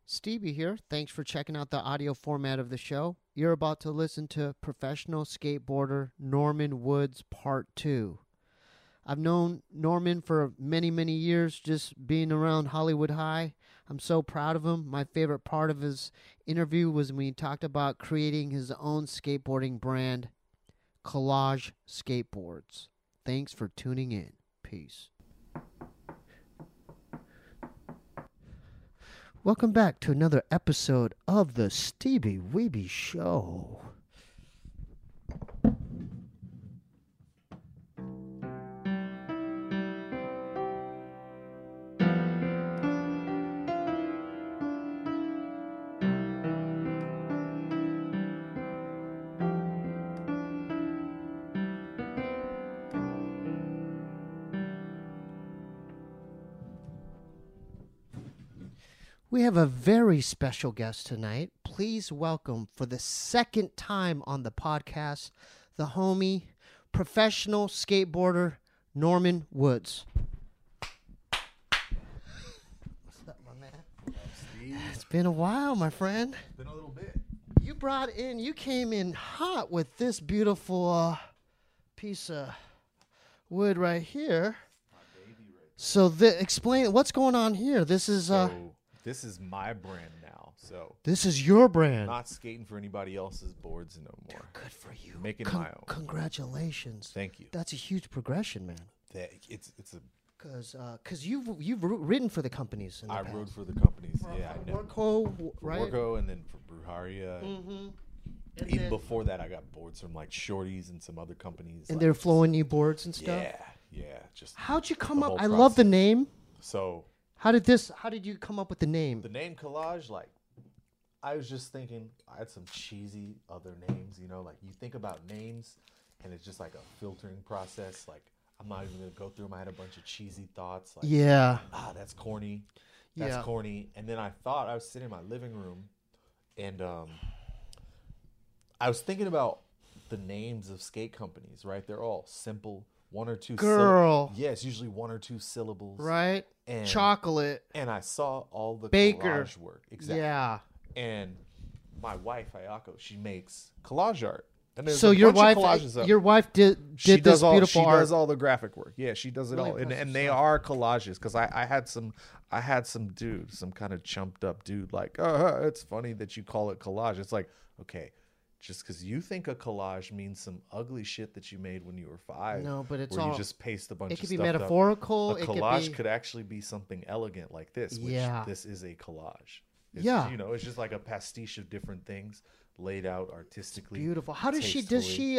Stevie here. Thanks for checking out the audio format of the show. You're about to listen to professional skateboarder Norman Woods Part 2. I've known Norman for many, many years, just being around Hollywood High. I'm so proud of him. My favorite part of his interview was when he talked about creating his own skateboarding brand, Collage Skateboards. Thanks for tuning in. Peace. Welcome back to another episode of the Stevie Weeby Show. We have a very special guest tonight. Please welcome, for the second time on the podcast, the homie, professional skateboarder, Norman Woods. What's up, my man? Steve. It's been a while, my friend. It's been a little bit. You came in hot with this beautiful piece of wood right here. My baby right So explain, what's going on here? This is... So this is my brand now. So This is your brand. not skating for anybody else's boards no more. Good for you. Making my own. Congratulations. Thank you. That's a huge progression, man. It's a. Cause you've ridden for the companies. In the I past. rode for the companies. Yeah, I know. Worco, For right? Worco and then for Bruharia. Mm-hmm. Even before that, I got boards from like Shorties and some other companies. And like, they're flowing you boards and stuff. Yeah. Just How'd you come the up? whole I love the process. name. So How did you come up with the name? the name Collage, like, I was just thinking, I had some cheesy other names, like you think about names and it's just like a filtering process. Like, I'm not even going to go through them. I had a bunch of cheesy thoughts. Like, Yeah. that's corny. That's Yeah. corny. And then I was sitting in my living room and I was thinking about the names of skate companies, right? They're all simple, one or two Girl. Yeah, it's usually one or two syllables. Right. And Chocolate. and I saw all the Baker. collage work. Exactly. Yeah. And my wife, Ayako, she makes collage art. And there's So a your bunch of wife, collages up. your wife did She this does all beautiful she art. does all the graphic work. Yeah, she does it Really all. And impressive they stuff. are collages because I had some dude, some kind of chumped up dude, like, oh, it's funny that you call it collage. It's like, okay, just because you think a collage means some ugly shit that you made when you were 5. No, but it's where all. you just paste a bunch It of could be stuff up. metaphorical. A It collage could be. could actually be something elegant like this, which Yeah. this is a collage. It's, Yeah. it's just like a pastiche of different things laid out artistically. Beautiful. How does she? Does she?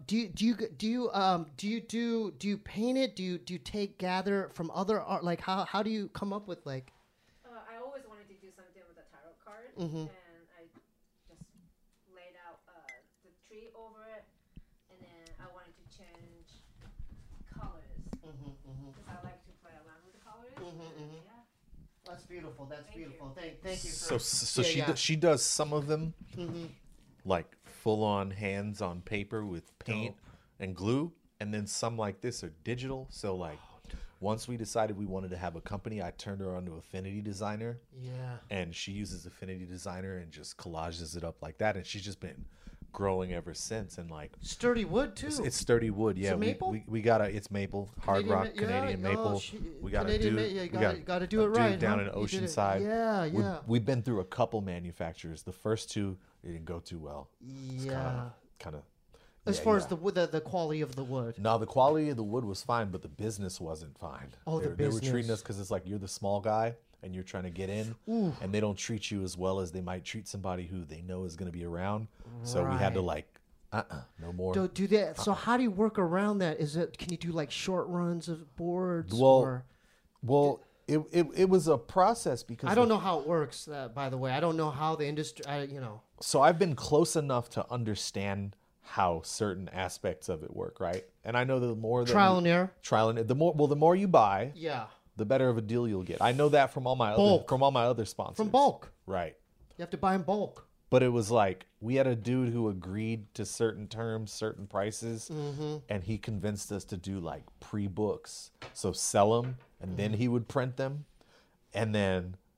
Do you paint it? Do you gather from other art? Like how do you come up with like? I always wanted to do something with a tarot card, Mhm. and I just laid out the tree over it, and then I wanted to change colors because I like to play around with the colors. Yeah. That's beautiful. That's Thank you. beautiful. Thank you. So Yeah, she does some of them Mhm. like full on hands on paper with paint and glue, and then some like this are digital. So like once we decided we wanted to have a company, I turned her on to Affinity Designer. Yeah. And she uses Affinity Designer and just collages it up like that. And she's just been growing ever since. And like, Sturdy wood too. it's sturdy wood. Yeah, it maple? we got it's maple, hard rock, Canadian maple. We got a dude. You we got to do it a dude right. down huh? in You did it. Oceanside. Yeah. We've been through a couple manufacturers. The first 2 it didn't go too well. Yeah. Kind of. As far as the wood, the quality of the wood. No, the quality of the wood was fine, but the business wasn't fine. Oh, the They were treating business. us because it's like you're the small guy and you're trying to get in, Ooh. and they don't treat you as well as they might treat somebody who they know is going to be around. So we had to Right. like, no more. Do that. So how do you work around that? Can you do like short runs of boards? Well, or, Well, it was a process because I don't know how it works. By the way, I don't know how the industry. So I've been close enough to understand how certain aspects of it work, right? And I know the more that Trial and error. the more you buy, Yeah. the better of a deal you'll get. I know that from all my Bulk. other sponsors. From bulk. Right. You have to buy in bulk. But it was like we had a dude who agreed to certain terms, certain prices, and he convinced us to do like pre-books. So sell them, and then he would print them, and then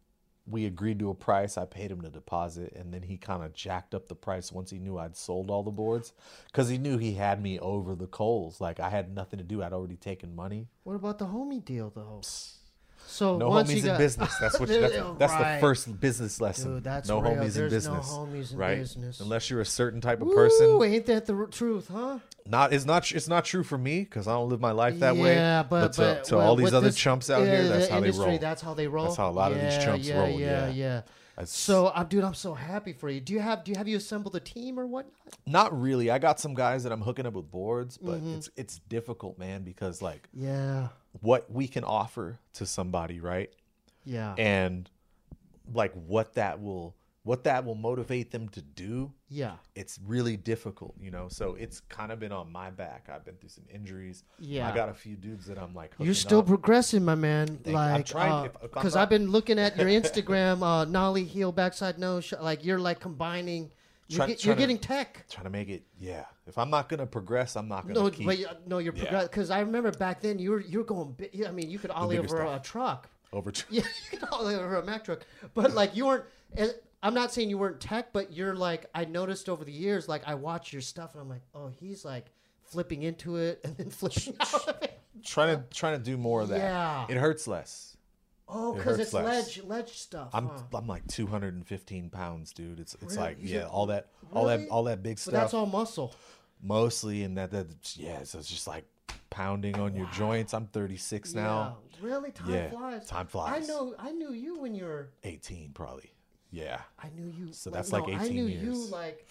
we agreed to a price. I paid him the deposit, and then he kind of jacked up the price once he knew I'd sold all the boards, because he knew he had me over the coals. Like, I had nothing to do. I'd already taken money. What about the homie deal though? So No once homies you got, in business. That's what. That's Right. the first business lesson. Dude, that's no real. homies in There's business. no homies in right? business. Unless you're a certain type of Ooh, person. ain't that the truth, huh? It's not true for me, because I don't live my life that way. Yeah, but to all these with other this- chumps out here, the that's how they industry, roll. That's how they roll. That's how a lot of these chumps roll, yeah. That's- So, dude, I'm so happy for you. Do you have you assembled a team or whatnot? Not really. I got some guys that I'm hooking up with boards, but Mm-hmm. it's difficult, man, because like Yeah, what we can offer to somebody, right? yeah, And like what that will motivate them to do, yeah, it's really difficult, you know. So it's kind of been on my back. I've been through some injuries. Yeah. I got a few dudes that I'm like hooking You're still up. progressing, my man. I'm Like, trying- if I'm because not- I've been looking at your Instagram, nollie heel, backside nose. Like you're like combining. You're Trying to- getting tech. trying to make it, yeah. If I'm not gonna progress, I'm not gonna No, keep but no, you're Yeah. progressing. Because I remember back then you're going. I mean, you could ollie bigger over stuff. a truck. over. Yeah, you could ollie over a Mack truck. But like you weren't. I'm not saying you weren't tech, but you're like, I noticed over the years, like I watch your stuff and I'm like, oh, he's like flipping into it and then flipping out of it. trying to do more of that. Yeah. It hurts less. Oh, It because hurts it's less. ledge stuff. I'm huh? I'm like 215 pounds, dude. It's Really? like, You yeah, should- all that Really? big But stuff that's all muscle. mostly, and that yeah, so it's just like pounding on your joints. I'm 36 now. Yeah. Really? Time Yeah, flies. time flies. I knew you when you were. 18 probably. Yeah. I knew you. So that's like 18 I knew years. you like,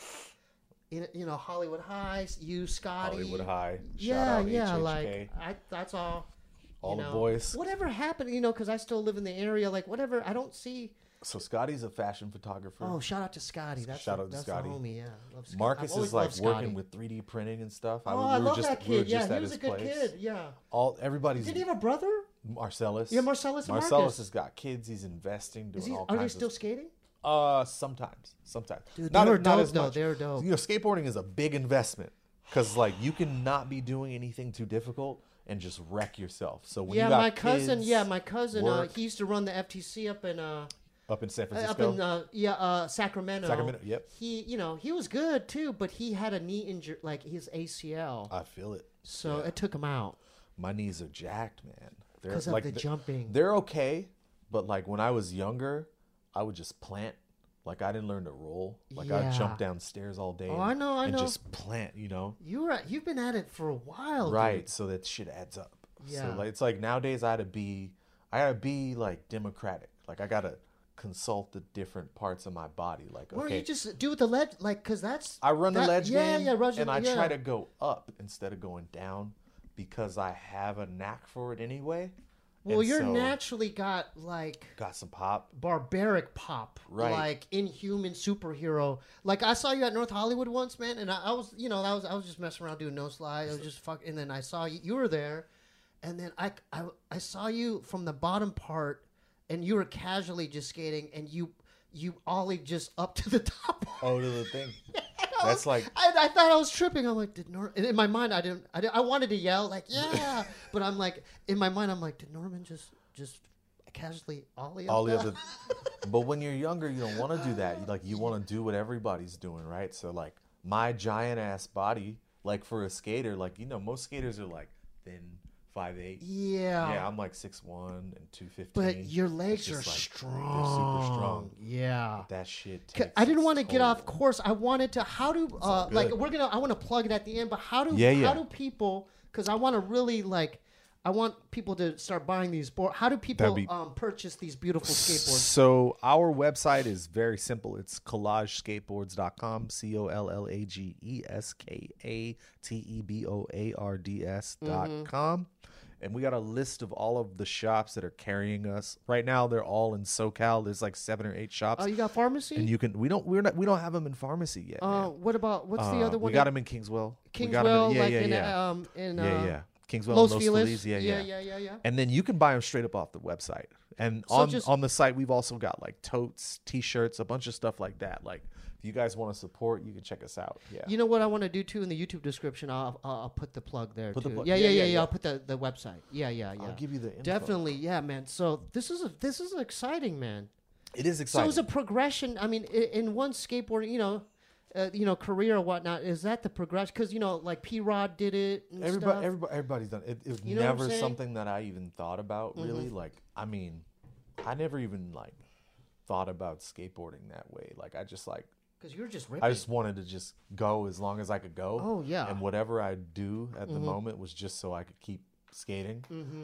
in Hollywood High. You, Scotty. Hollywood High. Yeah, Shout out yeah. HHK. Like that's all. all you the know. boys. Whatever happened, because I still live in the area. Like whatever, I don't see. So Scotty's a fashion photographer. Oh, shout out to Scotty. That's Shout out to that's Scotty. the homie. Yeah, love Scotty. Marcus I've always is like loved Scotty. working with 3D printing and stuff. Oh, I love that we were kid. Yeah, just he at was a his good place. kid. Yeah. Everybody's Did he have a brother? Marcellus. Yeah, Marcellus and Marcellus Marcus. has got kids. He's investing, doing all Are kinds they still of skating? Sometimes. Dude, Not they were dope as though. much. They were dope. You know, skateboarding is a big investment, because like you cannot be doing anything too difficult and just wreck yourself. So when Yeah, you got my cousin. kids, Yeah, my cousin. work, He used to run the FTC up in up in San Francisco, Sacramento. Sacramento, yep. He was good too, but he had a knee injury, like his ACL. I feel it. So it took him out My knees are jacked, man. They're because of like the jumping. They're okay, but like when I was younger, I would just plant. Like I didn't learn to roll. Like I'd Yeah. jump downstairs all day. Oh, I know, and know. just plant. You've been at it for a while, Right. dude. So that shit adds up. Yeah. So like, it's like nowadays I gotta be like democratic. Like I gotta consult the different parts of my body. Like Or okay, you just do the ledge, like, because that's I run the ledge yeah, game, yeah, and I yeah. try to go up instead of going down, because I have a knack for it anyway. Well, And you're so, naturally got like got some pop. barbaric pop, Right. like inhuman superhero. Like I saw you at North Hollywood once, man, and I was, I was just messing around doing no slide. I was just and then I saw you were there, and then I saw you from the bottom part, and you were casually just skating, and you ollie just up to the top. Oh, to the thing. That's like I thought I was tripping. I'm like, and in my mind, I wanted to yell like, yeah, but I'm like, in my mind, I'm like, did Norman just casually ollie up? all the that? other. But when you're younger, you don't want to do that. You want to do what everybody's doing, right? So like my giant ass body, like for a skater, like most skaters are like thin, 5'8". Yeah. Yeah, I'm like 6'1" and 215. But your legs It's are just like, strong. they're super strong. Yeah. That shit. I didn't want to its get off toll. course. I wanted to. How do all like good. I want to plug it at the end, but how do Yeah. how do people? Because I want to really I want people to start buying these boards. How do people That'd be- purchase these beautiful skateboards? So our website is very simple. It's collagesskateboards.com, COLLAGESKATEBOARDS.com. And we got a list of all of the shops that are carrying us. Right now they're all in SoCal. There's like 7 or 8 shops. Oh, you got pharmacy? And you can we don't have them in pharmacy yet. man. What about what's the other one? We got them in Kingswell. We got 'em Kingswell, in, like yeah. in yeah. Kingswell, Los and Feliz. Feliz. Yeah. And then you can buy them straight up off the website. And So on just- on the site, we've also got like totes, T-shirts, a bunch of stuff like that. Like if you guys want to support, you can check us out. Yeah. You know what I want to do too in the YouTube description? I'll put the plug there Put the too. plug- Yeah. yeah. I'll put the website. Yeah. I'll give you the info. Definitely, yeah, man. So this is exciting, man. It is So exciting. it's a progression. I mean, in one skateboarding, career or whatnot, is that the progression? Because like P Rod did it. And stuff. Everybody's done it. It was You know what I'm never saying? something that I even thought about really. Like, I mean, I never even like thought about skateboarding that way. Like, I just like Because you're just ripping. I just wanted to just go as long as I could go. Oh, yeah. And whatever I do at the moment was just so I could keep skating.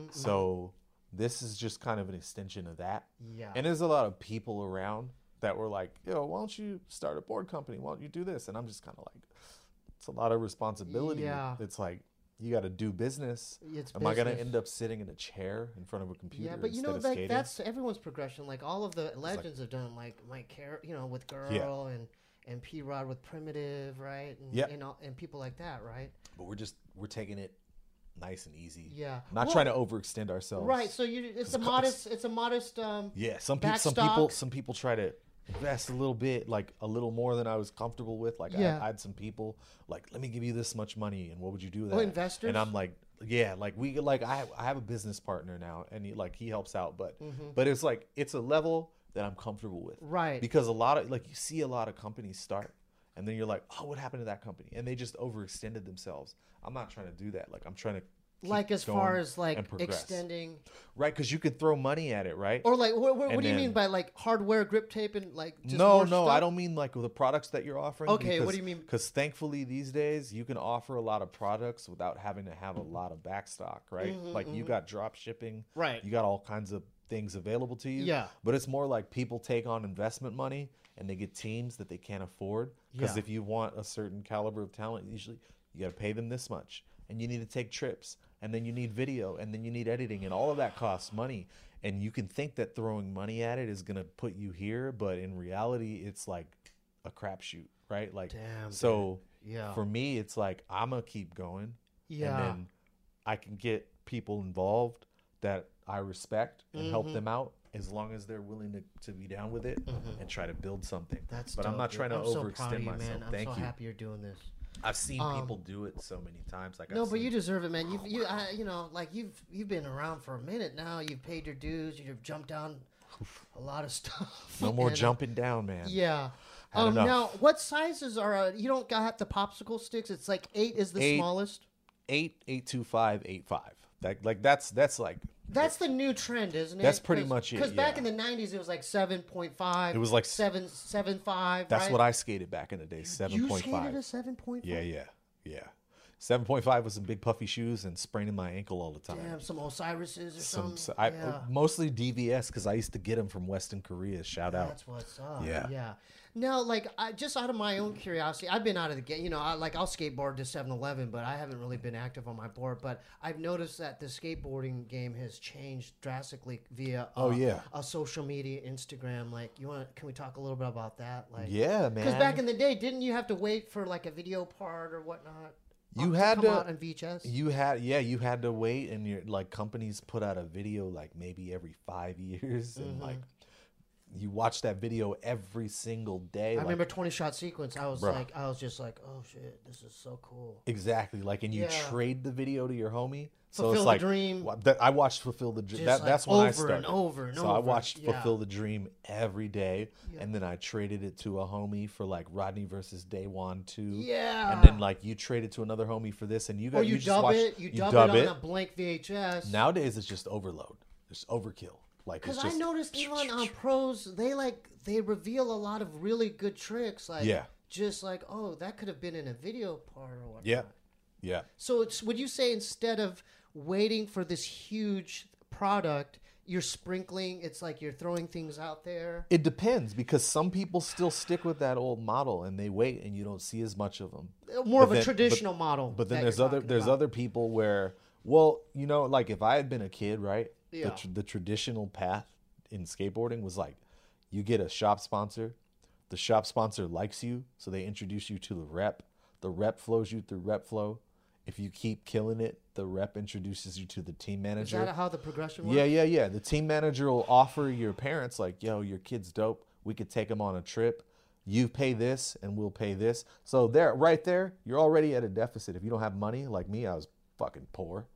So this is just kind of an extension of that. Yeah. And there's a lot of people around that were like, yo, why don't you start a board company? Why don't you do this? And I'm just kind of like, it's a lot of responsibility. Yeah. It's like, you got to do business. It's Am I going to business. end up sitting in a chair in front of a computer Yeah, but instead of like skating? that's everyone's progression. Like all of the legends have done, like Mike with Girl and P Rod with Primitive, right? And, Yeah. and people like that, right? But we're taking it nice and easy. Yeah. Not Well, trying to overextend ourselves. Right. So it's a modest. It's a modest. Yeah, Backstock. some people try to invest a little bit, like a little more than I was comfortable with. Like Yeah. I had some people like, let me give you this much money, and what would you do with that? Investors? And I'm like, yeah, like I have a business partner now, and he helps out, but it's like it's a level that I'm comfortable with, Right. Because a lot of you see a lot of companies start, and then you're like, oh, what happened to that company? And they just overextended themselves. I'm not trying to do that. Like I'm trying to keep as far going as like and progress. extending, right? Because you could throw money at it, right? or like what And do you mean then- by like hardware, grip tape, and like just No, more no, stuff? I don't mean like the products that you're offering. Okay, what do you mean? Because thankfully these days you can offer a lot of products without having to have a lot of backstock, right? Like you got drop shipping, Right. You got all kinds of things available to you. Yeah. But it's more like people take on investment money and they get teams that they can't afford. Because Yeah. if you want a certain caliber of talent, usually you got to pay them this much, and you need to take trips, and then you need video, and then you need editing, and all of that costs money. And you can think that throwing money at it is going to put you here, but in reality, it's like a crapshoot, right? Like, Damn, so Yeah. for me, it's like I'm gonna keep going, Yeah. and then I can get people involved that I respect and help them out as long as they're willing to be down with it and try to build something. That's but I'm dope, not dude. trying to I'm so overextend proud of you, myself. man. I'm Thank so you. happy you're doing this. I've seen people do it so many times. Like No, I've but seen, you deserve it, man. You've been around for a minute now. You've paid your dues. You've jumped down a lot of stuff. no more And, jumping down, man. Yeah. Had enough. Now, what sizes are? You don't got the popsicle sticks. It's like 8 is the 8. smallest. 8.25, 8.5. That's like That's the new trend, isn't it? That's pretty much it, Because back yeah. in the '90s, it was like 7.5. It was like 7.75. that's right? what I skated back in the day. You 7.5. skated a 7.5. Yeah. 7.5 with some big puffy shoes and spraining my ankle all the time. Damn, some Osiris's or Some, something. I mostly DVS because I used to get them from Western Korea. Shout out. That's what's up. Yeah. Yeah. Now, like, just out of my own curiosity, I've been out of the game. I'll skateboard to 7-Eleven, but I haven't really been active on my board. But I've noticed that the skateboarding game has changed drastically via a social media, Instagram. Like, can we talk a little bit about that? Like, Yeah, man. because back in the day, didn't you have to wait for like a video part or whatnot? You had come to- out on VHS. you had to wait, and your like companies put out a video like maybe every 5 years, and like you watch that video every single day. I remember 20-shot sequence. I was just like, oh shit, this is so cool. Exactly, like, and you Yeah. trade the video to your homie. So Fulfill it's the like Dream. I watched Fulfill the Dream. Just That's like when I over started. and over and so I over. watched Yeah. Fulfill the Dream every day, and then I traded it to a homie for like Rodney versus Daywan 2. Yeah. And then like you traded to another homie for this, and you got Or you just dub watch, it. You dub it on a blank VHS. Nowadays it's just overload. It's overkill. Like it's Because just I noticed even on pros, they reveal a lot of really good tricks. Like, Yeah. just like, oh, that could have been in a video part or whatnot. yeah. So would you say instead of waiting for this huge product, you're sprinkling? It's like you're throwing things out there. It depends because some people still stick with that old model and they wait and you don't see as much of them. More But of a then- traditional model. But then that there's you're other talking about. other people where, well, like if I had been a kid, right? Yeah. The traditional path in skateboarding was like, you get a shop sponsor, the shop sponsor likes you, so they introduce you to the rep. The rep flows you through rep flow. If you keep killing it, the rep introduces you to the team Is manager. that how the progression works? Yeah. The team manager will offer your parents like, yo, your kid's dope. We could take him on a trip. You pay this and we'll pay this. So right there, you're already at a deficit. If you don't have money, like me, I was fucking poor.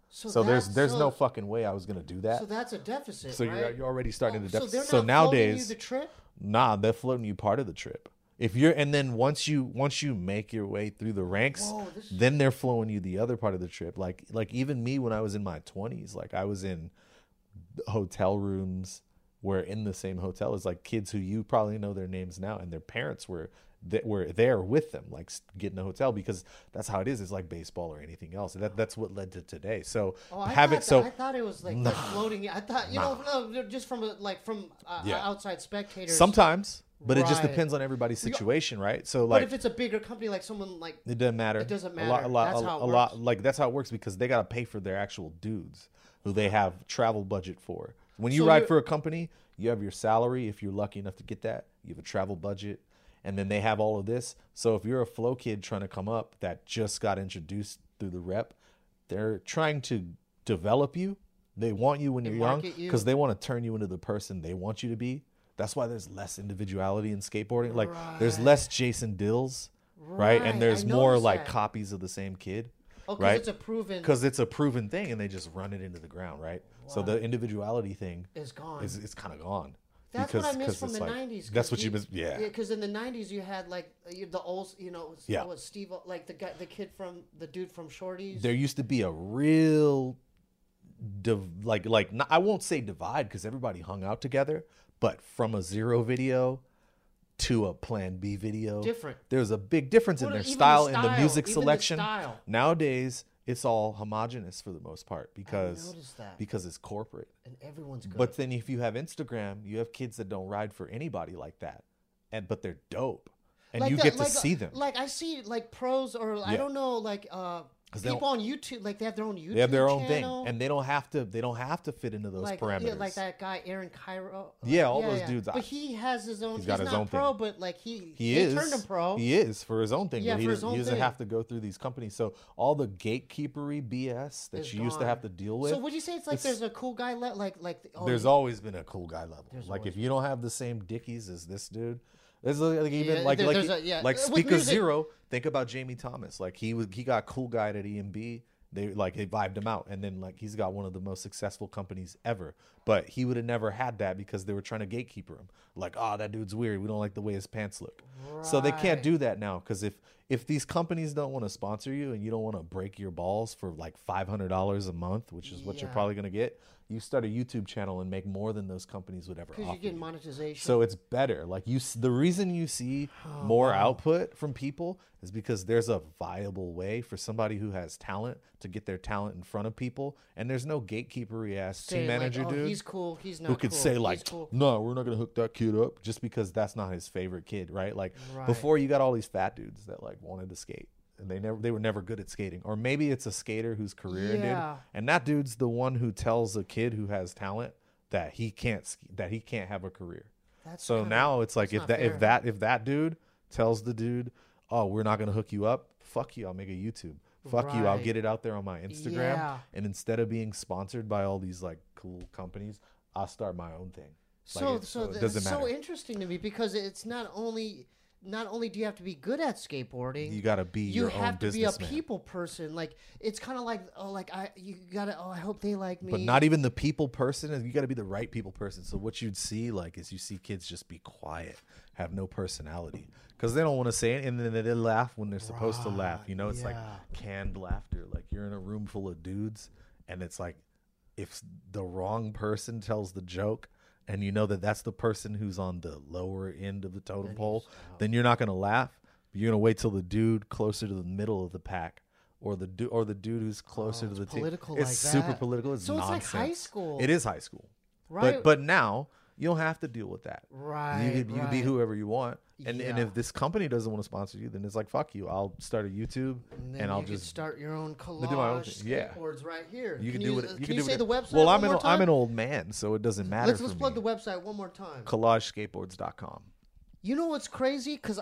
So there's no fucking way I was gonna do that. So that's a deficit. So right? you're already starting to So deficit. they're So not nowadays, floating you the trip. nah, they're floating you part of the trip. If you're and then once you make your way through the ranks, Whoa, then they're flowing you the other part of the trip. Like even me when I was in my 20s, like I was in hotel rooms where in the same hotel is like kids who you probably know their names now and their parents were there with them, like getting a hotel because that's how it is. It's like baseball or anything else. That's what led to today. So I thought it was like floating. I thought no, just from outside spectators. Sometimes. But it just Right. depends on everybody's situation, right? So But like if it's a bigger company, like someone like it doesn't matter. It doesn't A matter. lot, That's how it a lot. works. Like that's how it works because they gotta pay for their actual dudes who they have travel budget for. When you So ride you're- for a company, you have your salary if you're lucky enough to get that. You have a travel budget, and then they have all of this. So if you're a flow kid trying to come up that just got introduced through the rep, they're trying to develop you. They want you when They you're young market you. because they want to turn you into the person they want you to be. That's why there's less individuality in skateboarding. Like there's less Jason Dills, right? And there's I more noticed like that. copies of the same kid, because right? it's a proven Because it's a proven thing, and they just run it into the ground, right? So the individuality thing is gone. is kind of gone. That's what I missed from the '90s. That's what you miss. Yeah. Because in the '90s you had like the old, Yeah. was Steve, like the dude from Shorties. There used to be a real, I won't say divide because everybody hung out together, but from a Zero video to a Plan B video, Different. There's a big difference in Well, their even the style, in the style, music even the selection. style. Nowadays, it's all homogenous for the most part noticed that. because it's corporate. And everyone's good. But then if you have Instagram, you have kids that don't ride for anybody like that, but they're dope, and Like you the- get to like, see them. Like I see like pros or I Yeah. don't know like 'Cause they people on YouTube, like they have their own YouTube. They have their own channel. thing, and they don't have to fit into those like, parameters. Yeah, like that guy Aaron Cairo. Yeah, all those dudes. But he has his own. He's got his not own pro, thing. but like he is turned him pro. He is for his own thing, Yeah, but he for his doesn't, own he doesn't thing. have to go through these companies. So all the gatekeepery BS that Is you used to gone. have to deal with. So would you say it's like there's a cool guy There's always been a cool guy level. There's Like always if you don't have the same dickies as this dude, there's like even Yeah, like there's a- like with Speaker music- Zero. Think about Jamie Thomas. Like he got cool guy at EMB. They vibed him out, and then like he's got one of the most successful companies ever. But he would have never had that because they were trying to gatekeeper him. Like, oh, that dude's weird. We don't like the way his pants look. So they can't Right. do that now because if these companies don't want to sponsor you and you don't want to break your balls for like $500 a month, which is what you're Yeah. probably gonna get, you start a YouTube channel and make more than those companies would ever because offer. you get you. monetization. So it's better. Like the reason you see Oh, more output from people is because there's a viable way for somebody who has talent to get their talent in front of people, and there's no gatekeepery ass team Saying, like, manager oh, dude he's cool. He's not who could cool. say He's like, cool. no, we're not gonna hook that kid up just because that's not his favorite kid, right? Like Right. before, you got all these fat dudes that like wanted to skate. And they were never good at skating, or maybe it's a skater whose career ended, Yeah. and that dude's the one who tells a kid who has talent that he can't have a career. That's So kinda- now it's like that's if not if that dude tells the dude, oh, we're not gonna hook you up, fuck you, I'll make a YouTube. Fuck you, I'll Right. get it out there on my Instagram. Yeah. And instead of being sponsored by all these like cool companies, I'll start my own thing. Like, it so doesn't it's matter. so interesting to me because it's not only do you have to be good at skateboarding, You gotta be you your own have to be a businessman. people person. Like it's kind of like I hope they like me. But not even the people person. You got to be the right people person. So what you'd see is you see kids just be quiet, have no personality, because they don't want to say it, and then they laugh when they're supposed to laugh. You know, it's like yeah. canned laughter. Like you're in a room full of dudes, and it's like if the wrong person tells the joke, and you know that that's the person who's on the lower end of the totem pole, then you're not gonna laugh. You're gonna wait till the dude closer to the middle of the pack. Or the dude who's closer to the team. political It's like super that. political. It's So it's like nonsense. high school. It is high school, Right. But now you don't have to deal with that. Right, You can be right. whoever you want, and Yeah. if this company doesn't want to sponsor you, then it's like fuck you. I'll start a YouTube then and I'll you could just start your own do my own collage thing. Yeah. skateboards right here. you can can do it. Can can you do say it. the website? Well, one I'm more time? an old man, so it doesn't matter. Let's for plug me. the website one more time. collageskateboards.com. You know what's crazy? Because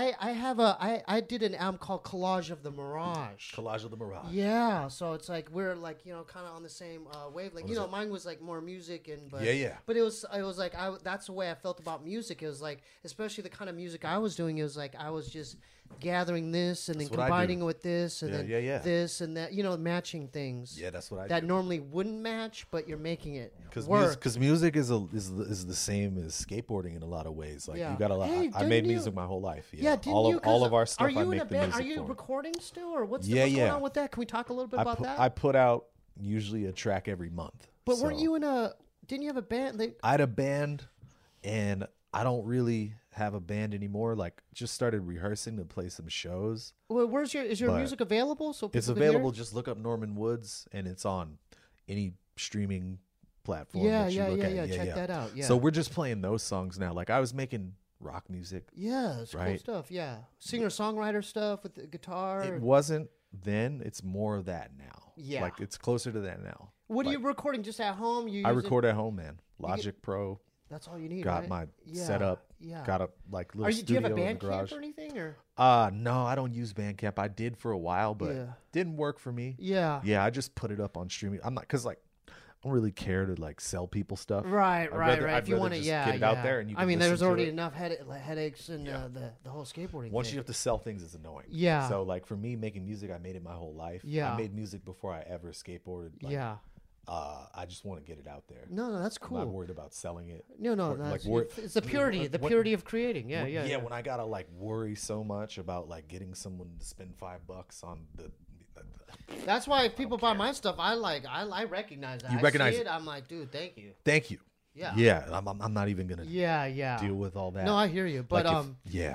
I did an album called Collage of the Mirage. Collage of the Mirage. Yeah, so it's like we're like kind of on the same wavelength. Mine was like more music but Yeah. But it was like that's the way I felt about music. It was like especially the kind of music I was doing. It was like I was just gathering this and then That's what I do. combining it with this and then yeah. this and that, matching things Yeah, that's what I that do. normally wouldn't match, but you're making it Because work. music is the same as skateboarding in a lot of ways. Like Yeah. you got a lot. Hey, I made didn't you- music my whole life. Yeah, didn't all you? of all 'Cause of our stuff. Are you I in make a the band? music Are you for. recording still, or what's Yeah, going yeah. on with that? Can we talk a little bit about that? I put out usually a track every month. But weren't So you in a? Didn't you have a band? I had a band, and I don't really have a band anymore. Like, just started rehearsing to play some shows. Well, is your But music available? So It's people can hear available. it? Just look up Norman Woods, and it's on any streaming platform. Yeah, that you yeah, look yeah, at. yeah. Check that out. Yeah. So we're just playing those songs now. Like I was making rock music. yeah, it's cool right? stuff. Yeah, singer songwriter stuff with the guitar. It wasn't then. It's more of that now. Yeah. Like it's closer to that now. What are like, you recording? Just at home? I record at home, man. get- Logic Pro. That's all you need. Got right? my Yeah, setup. Yeah. Got a like little Do you studio have a in the band garage. camp or anything? Or No, I don't use Bandcamp. I did for a while, but Yeah. didn't work for me. yeah. Yeah, I just put it up on streaming. I'm not because like I don't really care to like sell people stuff. Right, I'd right, rather- right. I'd If you rather want to, just yeah, get it yeah. out there and you I can mean, listen there's to already it. enough headaches and Yeah. the whole skateboarding. Once thing. you have to sell things, it's annoying. Yeah. So like for me, making music, I made it my whole life. Yeah. I made music before I ever skateboarded. Like, yeah. I just want to get it out there. No, that's I'm not cool. worried about selling it. No, or, that's like, it's the purity, of creating. Yeah, When- yeah. When I gotta like worry so much about like getting someone to spend $5 on the That's why if people buy my stuff, I recognize that. You I recognize see it. it. I'm like, dude, thank you. thank you. Yeah. Yeah. I'm not even gonna Yeah, yeah. deal with all that. No, I hear you, but Like, yeah.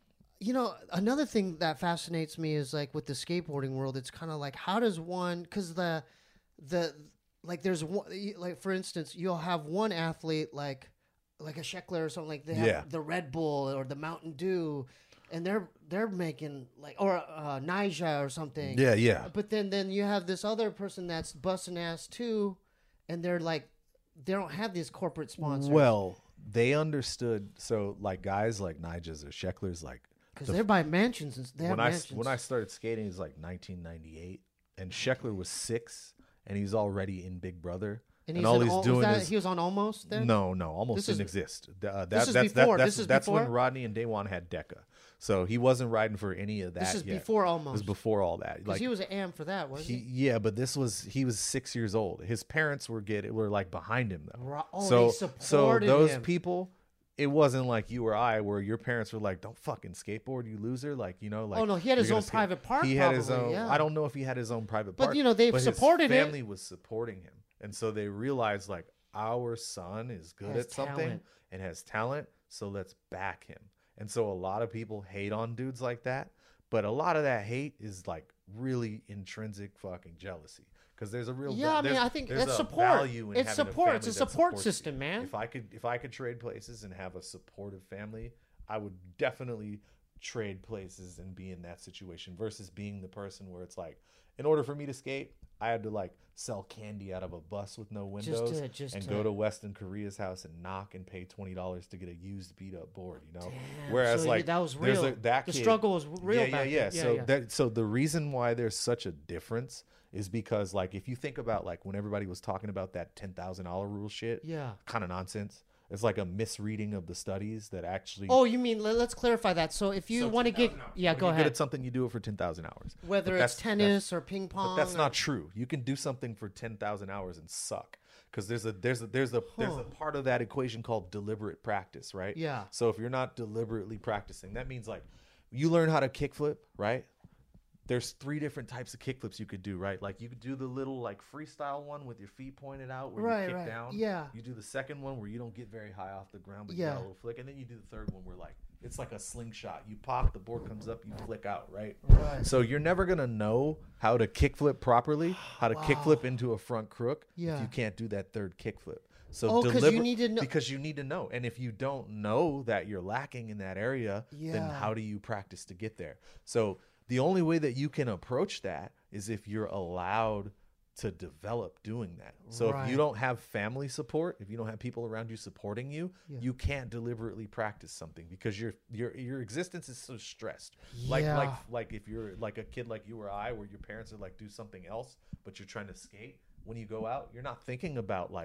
another thing that fascinates me is like with the skateboarding world, it's kind of like how does one? Because the like there's one like for instance, you'll have one athlete like a Sheckler or something like they have Yeah. the Red Bull or the Mountain Dew, and they're making like or Nyjah or something. Yeah, yeah. But then you have this other person that's busting ass too, and they're like they don't have these corporate sponsors. Well, they understood. So like guys like Nyjah's or Sheckler's like because they're by mansions and they have mansions. when I started skating, it was like 1998, and Sheckler was 6, and he's already in Big Brother, and all in he's Al- doing was that, is he was on Almost then. no, almost This didn't is- exist. this is before. That's when before? Rodney and Daewon had Deca, so he wasn't riding for any of that. This is yet. before It Almost. was before all that. Because Like he was an AM for that, wasn't he? yeah, but he was 6 years old. His parents were like behind him though. Oh, so they supported those him. people, it wasn't like you or I, where your parents were like, "Don't fucking skateboard, you loser!" Like like Oh, no, he had his you're own gonna private park He had his probably, own. yeah. I don't know if he had his own private But, park. they've but supported it. his family was supporting him, and so they realized like our son is good Has at something talent. and has talent, so let's back him. And so a lot of people hate on dudes like that, but a lot of that hate is like really intrinsic fucking jealousy. Because there's a real Yeah, I mean, there's- I think there's that's a support. value in It's having support. A It's a family that support supports you. system, man. If I could trade places and have a supportive family, I would definitely trade places and be in that situation versus being the person where it's like, in order for me to skate, I had to like sell candy out of a bus with no windows and go to Weston Korea's house and knock and pay $20 to get a used beat up board, Damn, Whereas so like that was there's real. that The kid- struggle was real. yeah. back then. So so the reason why there's such a difference is because like if you think about like when everybody was talking about that $10,000 rule shit, Yeah. kind of nonsense. It's like a misreading of the studies that actually. Oh, you mean let's clarify that. So if you So want to get, 10,000 hours. yeah, When go you're good ahead. at something, you do it for 10,000 hours. Whether But it's tennis or ping pong, But that's or- not true. You can do something for 10,000 hours and suck because there's a part of that equation called deliberate practice, right? Yeah. So if you're not deliberately practicing, that means like you learn how to kickflip, right? There's 3 different types of kickflips you could do, right? Like you could do the little like freestyle one with your feet pointed out where Right, you kick right. down. Yeah. You do the second one where you don't get very high off the ground, but you Yeah. got a little flick, and then you do the third one where like it's like a slingshot. You pop, the board comes up, you flick out, right? Right. So you're never gonna know how to kickflip properly, how to kickflip into a front crook Yeah. if you can't do that third kickflip. So Oh, 'cause you need to know- because you need to know. And if you don't know that you're lacking in that area, then Yeah. how do you practice to get there? So the only way that you can approach that is if you're allowed to develop doing that. So if Right. you don't have family support, if you don't have people around you supporting you, Yeah. you can't deliberately practice something because your existence is so stressed. Yeah. Like if you're like a kid like you or I, where your parents are like do something else, but you're trying to skate. When you go out, you're not thinking about like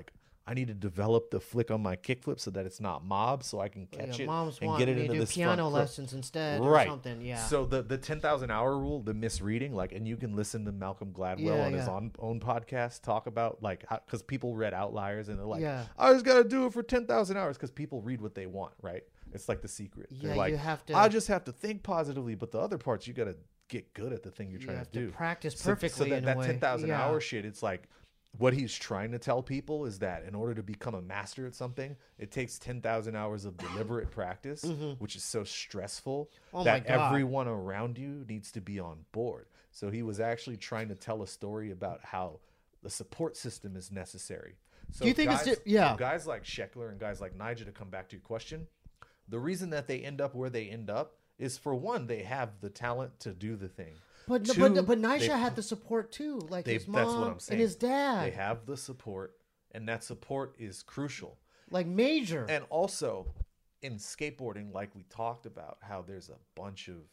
I need to develop the flick on my kickflip so that it's not mob, so I can catch it moms and want get it me into to do this piano front crook. lessons instead Right. or something. Yeah. So the 10,000 hour rule, the misreading, like, and you can listen to Malcolm Gladwell on his own podcast talk about, like, because people read Outliers and they're like, I just got to do it for 10,000 hours because people read what they want, right? It's like The Secret. Yeah, they're like, you have to. I just have to think positively, but the other parts, you got to get good at the thing you're You trying have to do. practice So perfectly in a that way. 10,000 hour shit, it's like, what he's trying to tell people is that in order to become a master at something, it takes 10,000 hours of deliberate practice, which is so stressful that everyone around you needs to be on board. So he was actually trying to tell a story about how the support system is necessary. So Do you think so guys like Sheckler and guys like Nyjah, to come back to your question, the reason that they end up where they end up is, for one, they have the talent to do the thing. But Two, Nyjah had the support too, like his mom that's what I'm saying. and his dad. They have the support, and that support is crucial. Like major. And also in skateboarding, like we talked about, how there's a bunch of,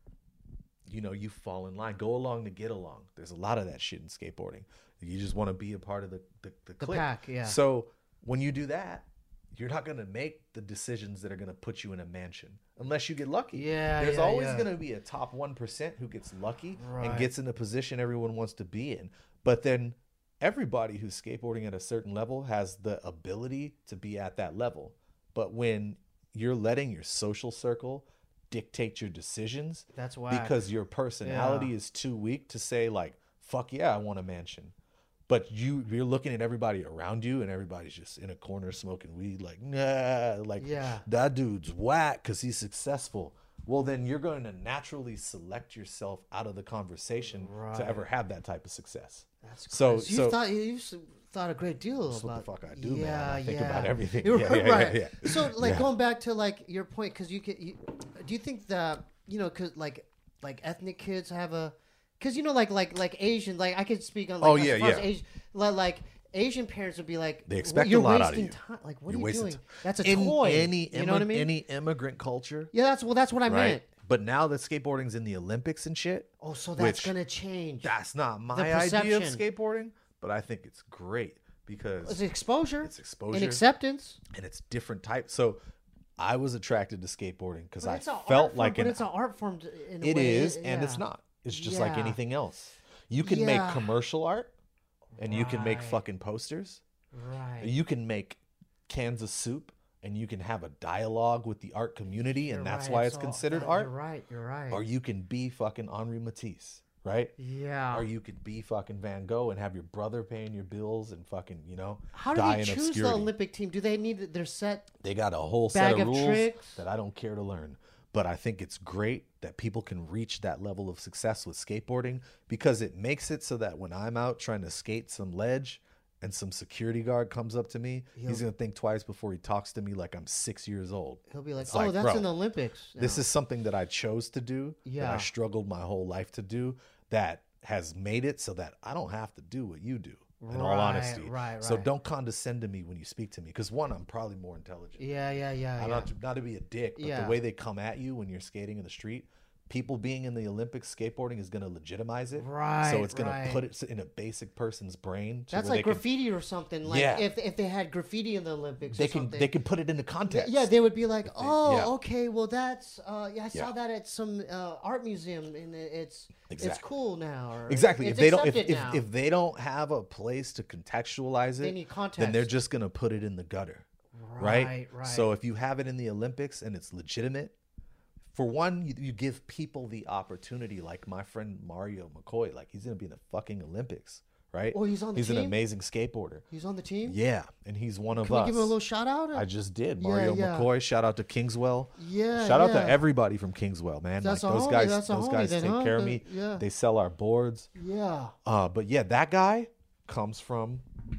you fall in line, go along to get along. There's a lot of that shit in skateboarding. You just want to be a part of the clique. pack, yeah. So when you do that, you're not going to make the decisions that are going to put you in a mansion unless you get lucky. There's always going to be a top 1% who gets lucky and gets in a position everyone wants to be in. But then everybody who's skateboarding at a certain level has the ability to be at that level. But when you're letting your social circle dictate your decisions, that's why, because your personality is too weak to say, like, fuck yeah, I want a mansion. But you're looking at everybody around you, and everybody's just in a corner smoking weed, like, nah, like, that dude's whack because he's successful. Well, then you're going to naturally select yourself out of the conversation to ever have that type of success. That's so you've thought a great deal that's about what the fuck I do, man. I think about everything. Right. So, like, going back to, like, your point, because do you think that, because like ethnic kids have a, because like Asian, like I could speak on, like, as far as Asian, like Asian parents would be like, they expect a lot out of you. Time. Like, what are you doing? That's a toy. You know what I mean? Any immigrant culture. Yeah, that's what I meant. But now that skateboarding's in the Olympics and shit. Oh, so that's gonna change. That's not my idea of skateboarding, but I think it's great because it's exposure. And acceptance. And it's different types. So I was attracted to skateboarding because I felt but it's an art form. It is, and it's not. It's just like anything else. You can make commercial art, and you can make fucking posters. Right. You can make cans of soup, and you can have a dialogue with the art community, and that's why it's considered art. You're right. Or you can be fucking Henri Matisse, right? Yeah. Or you could be fucking Van Gogh and have your brother paying your bills and fucking, How do die they in choose obscurity. the Olympic team? Do they need their set? They got a whole set of rules tricks? that I don't care to learn. But I think it's great that people can reach that level of success with skateboarding because it makes it so that when I'm out trying to skate some ledge and some security guard comes up to me, he's going to think twice before he talks to me like I'm 6 years old. He'll be like, It's that's bro, in the Olympics. No. This is something that I chose to do, that I struggled my whole life to do, that has made it so that I don't have to do what you do. In all honesty. So don't condescend to me when you speak to me. Because one, I'm probably more intelligent. Yeah. Not to be a dick, but the way they come at you when you're skating in the street, people being in the Olympics, skateboarding is going to legitimize it. Right. So it's going to put it in a basic person's brain. That's like graffiti or something. Like if they had graffiti in the Olympics, they can put it into context. Yeah, they would be like, okay, well that's I saw that at some art museum, and it's cool now. Or exactly. If they don't have a place to contextualize it, they need context. Then they're just going to put it in the gutter. Right. So if you have it in the Olympics and it's legitimate, for one, you give people the opportunity, like my friend Mario McCoy, like he's going to be in the fucking Olympics, right? Oh, he's on the team? He's an amazing skateboarder. He's on the team? Yeah, and he's one of us. Can we give him a little shout out? I just did. Mario McCoy, shout out to Kingswell. Yeah, shout out to everybody from Kingswell, man. That's like those guys take care of me. Yeah. They sell our boards. Yeah. But yeah, that guy comes from,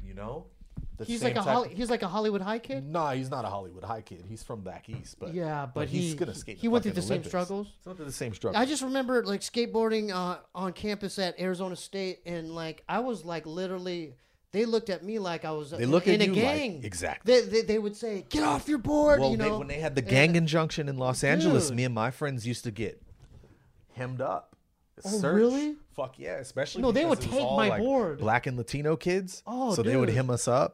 he's like a Hollywood High kid? Nah, he's not a Hollywood High kid. He's from back east, but he's gonna skate. He went through the same struggles. He went through the same struggles. I just remember like skateboarding on campus at Arizona State, and like I was like literally, they looked at me like I was in a gang. Like, exactly. They would say, "Get off your board!" Well, when they had the gang injunction in Los Angeles, me and my friends used to get hemmed up. Oh, really? Fuck yeah, especially they would take my board. Black and Latino kids. Oh, so they would hem us up.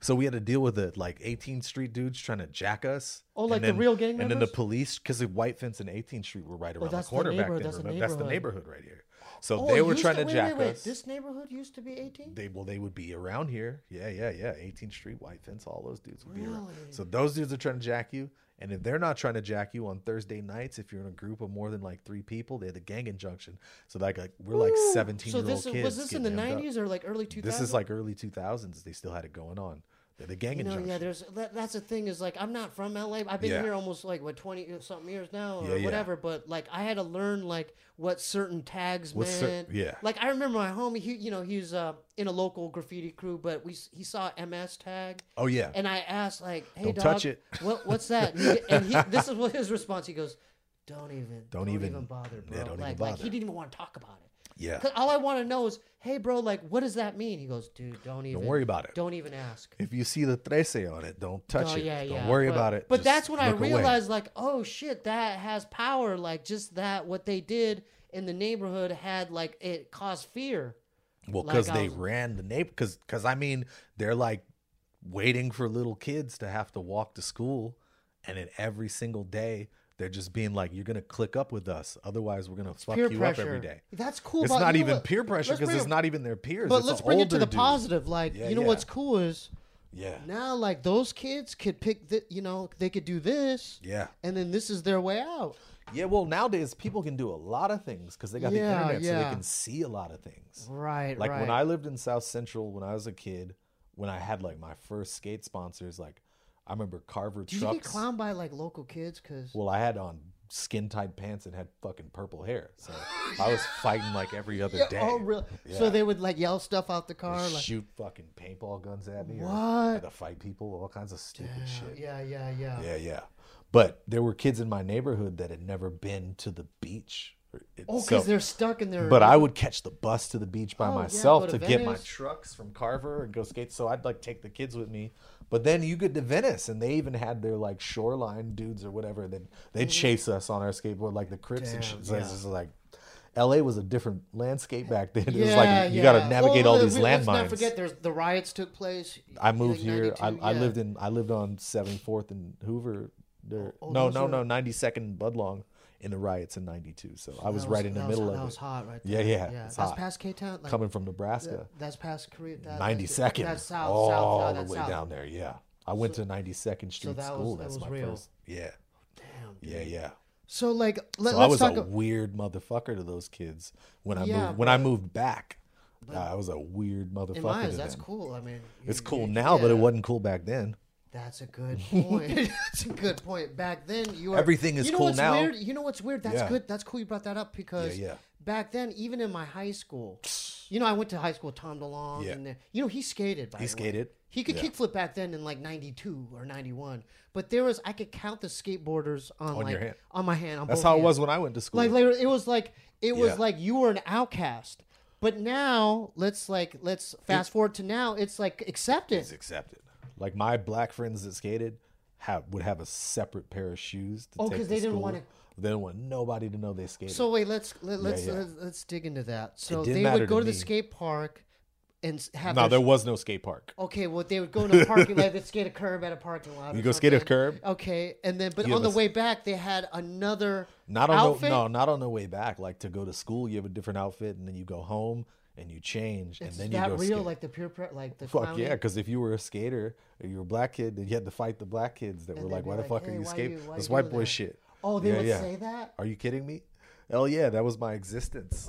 So we had to deal with the like 18th Street dudes trying to jack us. Oh, like And the then- real gang And then the members? police, because the White Fence and 18th Street were right around the that's the corner back neighborhood, then. that's the Remember? That's the neighborhood. neighborhood right here. So Oh, they it were used trying to, to jack wait. us. This neighborhood used to be 18? They would be around here. Yeah. 18th Street, White Fence, all those dudes would be around. Really? So those dudes are trying to jack you. And if they're not trying to jack you on Thursday nights, if you're in a group of more than like 3 people, they had a gang injunction. So like we're like Ooh. 17-year-old So kids. was this in the getting hemmed up. 90s or like early 2000s? This is like early 2000s. They still had it going on. They're the gang injunction. yeah, that's the thing is like I'm not from LA. I've been Yeah. here almost like 20 something years now or Yeah, yeah. whatever, but like I had to learn like what certain tags meant. Yeah. Like I remember my homie, he was in a local graffiti crew, but he saw MS tag. Oh yeah. And I asked like, "Hey, Don't dog, touch it." What's that?" And this is what his response. He goes, "Don't even bother, bro." Yeah, don't even Like bother. he didn't even want to talk about it. Yeah. Cause all I want to know is, "Hey, bro, like, what does that mean?" He goes, "Dude, don't even worry about it. Don't even ask." If you see the 13 on it, don't touch Oh, it. yeah, Don't yeah. worry But- about it. But Just that's when I look away. realized, like, oh shit, that has power. Like, just that what they did in the neighborhood had like it caused fear. Well, like because I they was- ran the neighbor. Because I mean, they're like waiting for little kids to have to walk to school, and then every single day they're just being like, "You're gonna click up with us, otherwise we're gonna fuck Peer you pressure up every day." That's cool. It's about, not you know even what? peer pressure Let's because bring it's it- not even their peers. But It's let's an bring it to older the dude. positive. Like, Yeah, you know yeah. what's cool is Yeah, now, like those kids could pick. They could do this, yeah, and then this is their way out. yeah. Well, nowadays people can do a lot of things because they got Yeah, the internet, so yeah. they can see a lot of things. Right. Like right. when I lived in South Central when I was a kid, when I had like my first skate sponsors, like I remember Carver Did trucks. you get clowned by like local kids? Cause Well, I had on skin tight pants and had fucking purple hair, so I was fighting like every other day. oh really? Yeah. So they would like yell stuff out the They car. Like, shoot fucking paintball guns at me, or What? had to fight people, all kinds of stupid shit. yeah. Yeah. But there were kids in my neighborhood that had never been to the beach. Oh, because So- they're stuck in their. But I would catch the bus to the beach by Oh, yeah, myself go to to get my Venice. trucks from Carver and go skate. So I'd like take the kids with me. But then you get to Venice, and they even had their like shoreline dudes or whatever. That they'd chase us on our skateboard, like the Crips and Mm-hmm. Damn, shit. So it's yeah. just like, L.A. was a different landscape back then. It was Yeah, like you got to yeah. navigate Well, all these let's not landmines. forget, there's the riots took place. I moved like, here. 92, I yeah. lived on 74th and Hoover. There. Oh, no, those no, are- no. 92nd Budlong in the riots in '92. So I was That right in the that middle was, of that it. was hot right Yeah, there. yeah, it's That's hot. past K-Town. Like, Coming from Nebraska. That's past Korea. 92nd. That's south. all south. the That's way south. down there. Yeah, I went to 92nd Street that School. was- that That's was my real. first. Yeah, Damn. yeah. So like, So I let's was talk. a weird motherfucker to those kids when I Yeah, moved. When I but- moved back, I was a weird motherfucker. in my eyes, to that's them. cool. I mean, It's you- cool you- now, but it yeah. wasn't cool back then. That's a good point. That's a good point. Back then, you were, Everything is you know cool what's now. Weird? You know what's weird? That's Yeah. good. That's cool. You brought that up because Yeah. back then, even in my high school, you know, I went to high school with Tom DeLonge, Yeah. and you know, he skated. By He the way. skated. He could Yeah. kickflip back then in like '92 or '91. But I could count the skateboarders on your like hand. on my hand. On That's both how it hands. was when I went to school. Like later, it was like Yeah. you were an outcast. But now let's fast forward to now. It's like accepted. It's accepted. Like my black friends that skated would have a separate pair of shoes to Oh, take 'cause to they didn't school. want to- They didn't want nobody to know they skated. So wait, let's yeah. let's dig into that. So didn't they matter would go to to the me. skate park and have no, their there was no skate park. okay. Well, they would go to a parking lot. They'd skate a curb at a parking lot. You or go skate a something. curb? Okay, and then but You on have the a- way back, they had another Not on outfit. not on the way back. Like to go to school, you have a different outfit, and then you go home and you change, and It's then that you go real, skate. like the like the Fuck clowning? yeah, because if you were a skater, or you were a black kid, then you had to fight the black kids that And were they'd like, be "Why the like, fuck "Hey, are you why skating? you- why This you white doing boy that?" shit." Oh, they Yeah, would yeah. say that. Are you kidding me? Hell yeah, that was my existence.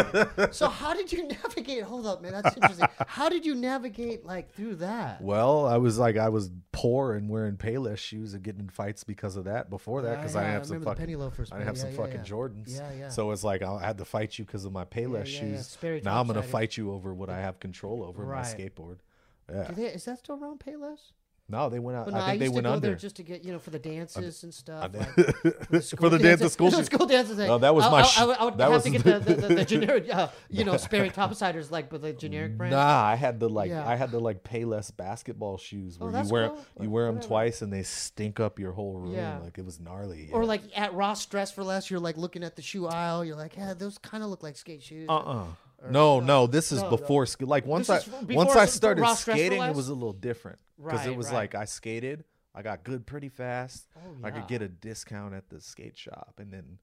So how did you navigate? Hold up, man, that's interesting. How did you navigate like through that? Well, I was poor and wearing Payless shoes and getting in fights because of that. Before that, because I didn't have some remember the fucking penny loafers. I didn't have Yeah, some yeah, fucking yeah. Jordans. Yeah, yeah. So it's like I had to fight you because of my Payless yeah, yeah. shoes. Sperry Now I'm gonna topsiders. fight you over what I have control over my Right. skateboard. Yeah. Is that still around Payless? No, they went out. But no, I think they used went to go under. there just to get for the dances and stuff. I- Like, For the dance, the school the shoes. school dances. Like, No, that was my sh- I would that have was to get the generic, Sperry topsiders like with the generic brand. Nah, I had the Yeah. Payless basketball shoes where that's you wear cool. you wear them Whatever. twice and they stink up your whole room. Yeah. Like it was gnarly. Or yeah. like at Ross Dress for Less, you're like looking at the shoe aisle. You're like, yeah, those kind of look like skate shoes. Or No. This is No, before like once This I is once before I started Raw Stress for skating, it Less? was a little different because it Right, was right. like I skated, I got good pretty fast. Oh, I could yeah. get a discount at the skate shop, and then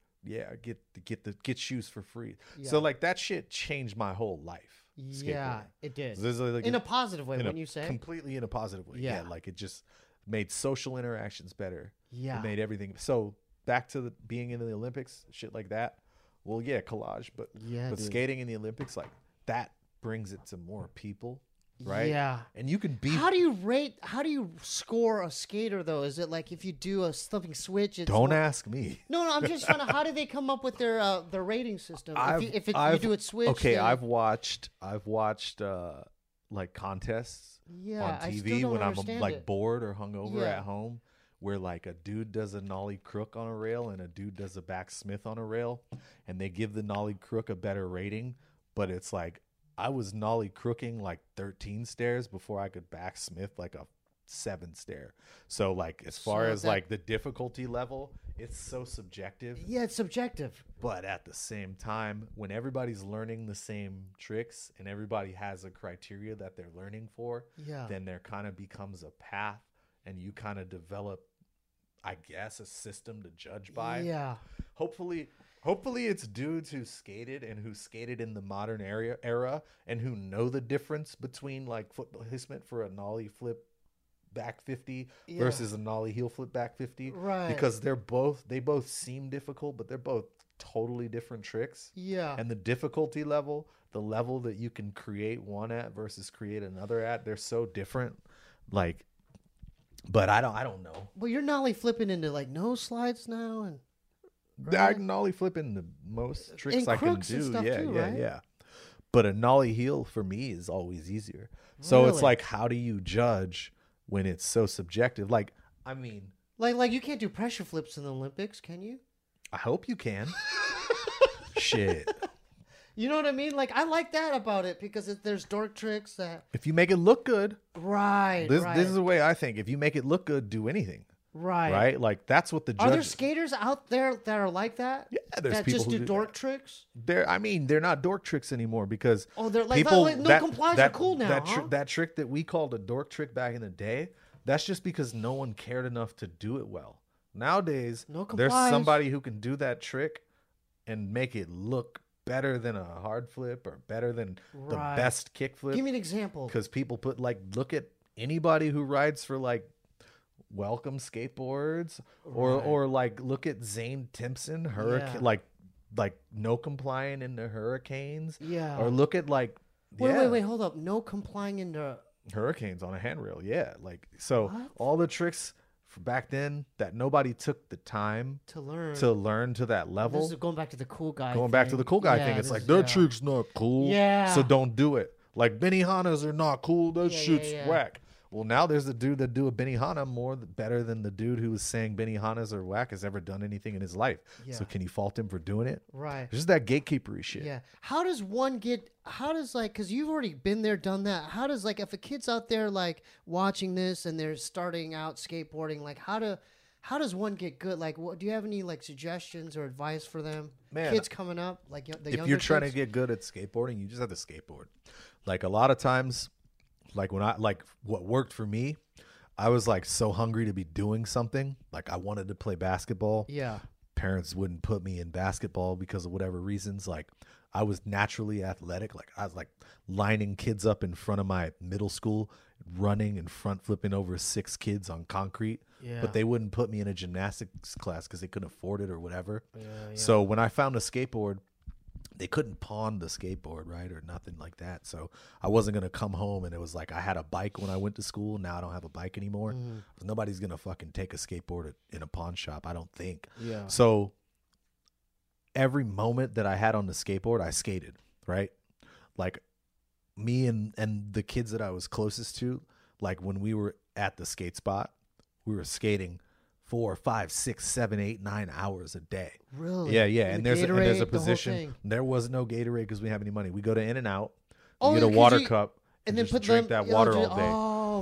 get shoes for free. Yeah. So like that shit changed my whole life. Yeah, skateboarding. it did. So this is like In a positive way, in a- wouldn't you say? completely in a positive way. Yeah. Like it just made social interactions better. Yeah. It made everything. So back to being in the Olympics, shit like that. Well, yeah, collage, but Yeah, dude. skating in the Olympics, like that brings it to more people, right? Yeah. And you can be. How do you score a skater though? Is it like if you do a something switch? It's Don't more- ask me. No, I'm just trying to. How do they come up with their rating system? If you do it switch. Okay, then- I've watched like contests Yeah, on I still TV don't when I'm understand like it. bored or hungover Yeah. at home, where like a dude does a nollie crook on a rail and a dude does a back smith on a rail, and they give the nollie crook a better rating, but it's like I was nollie crooking like 13 stairs before I could back smith like a 7 stair. So like as far So as that- like the difficulty level, it's so subjective. Yeah, it's subjective. But at the same time, when everybody's learning the same tricks and everybody has a criteria that they're learning for, Yeah. then there kind of becomes a path and you kind of develop, I guess, a system to judge by. Yeah. Hopefully it's dudes who skated and who skated in the modern era and who know the difference between like foot placement for a nollie flip back 50 Yeah. versus a nollie heel flip back 50. Right. Because they both seem difficult, but they're both totally different tricks. Yeah. And the difficulty level, the level that you can create one at versus create another at, they're so different. Like, but I don't know. Well, you're nollie flipping into like nose slides now, and I can nollie flipping the most tricks And I can crooks and do. stuff Yeah, too, yeah, right? yeah. But a nollie heel for me is always easier. So it's Really? like, how do you judge when it's so subjective? Like, I mean, like you can't do pressure flips in the Olympics, can you? I hope you can. Shit. You know what I mean? Like I like that about it because there's dork tricks that If you make it look good, right. this is the way I think. If you make it look good, do anything. right. Right? Like that's what the judge. Are there skaters out there that are like that? Yeah, there's that people just who do do dork that. tricks. They're not dork tricks anymore because Oh, they're like, people like no compliance are cool now. Huh? That trick that we called a dork trick back in the day, that's just because no one cared enough to do it well. Nowadays, No there's compliance. somebody who can do that trick and make it look better than a hard flip or better than the Right. best kick flip. Give me an example. Because people put like, look at anybody who rides for like Welcome Skateboards or like look at Zane Timpson, Hurricane, Yeah. like no complying into Hurricanes. Yeah. Or look at like Wait, hold up. No complying into Hurricanes on a handrail. Yeah. Like so What? all the tricks for back then that nobody took the time to learn. to learn to that level. This is going back to the cool guy. Going back to thing. the cool guy Yeah, thing, it's this like is- that yeah. trick's not cool. Yeah. So don't do it. Like Benihanas are not cool. That Yeah, shit's yeah. whack. Well, now there's a dude that do a Benihana better than the dude who was saying Benihanas are whack has ever done anything in his life. So Yeah. can you fault him for doing it? Right. It's just that gatekeepery shit. Yeah. How does like, because you've already been there, done that. How does, like, if a kid's out there, like, watching this and they're starting out skateboarding, like, how does one get good? Like, do you have any, like, suggestions or advice for them? Man, Kids coming up, like, the If younger you're trying to kids? get good at skateboarding, you just have to skateboard. Like a lot of times, like what worked for me, I was like so hungry to be doing something. Like I wanted to play basketball. Yeah. Parents wouldn't put me in basketball because of whatever reasons. Like I was naturally athletic. Like I was like lining kids up in front of my middle school, running and front flipping over 6 kids on concrete. Yeah. But they wouldn't put me in a gymnastics class because they couldn't afford it or whatever. Yeah. So when I found a skateboard, they couldn't pawn the skateboard, right? Or nothing like that. So I wasn't going to come home and it was like I had a bike when I went to school. Now I don't have a bike anymore. Nobody's going to fucking take a skateboard in a pawn shop, I don't think. Yeah. So every moment that I had on the skateboard, I skated, right? Like me and the kids that I was closest to, like when we were at the skate spot, we were skating 4, 5, 6, 7, 8, 9 hours a day. Really? Yeah. And And the there's a Gatorade, the whole position. thing. There was no Gatorade because we have any money. We go to In-N-Out. Oh, We get a yeah, 'cause water you- cup And then just put drink them, that water just- all day. Oh,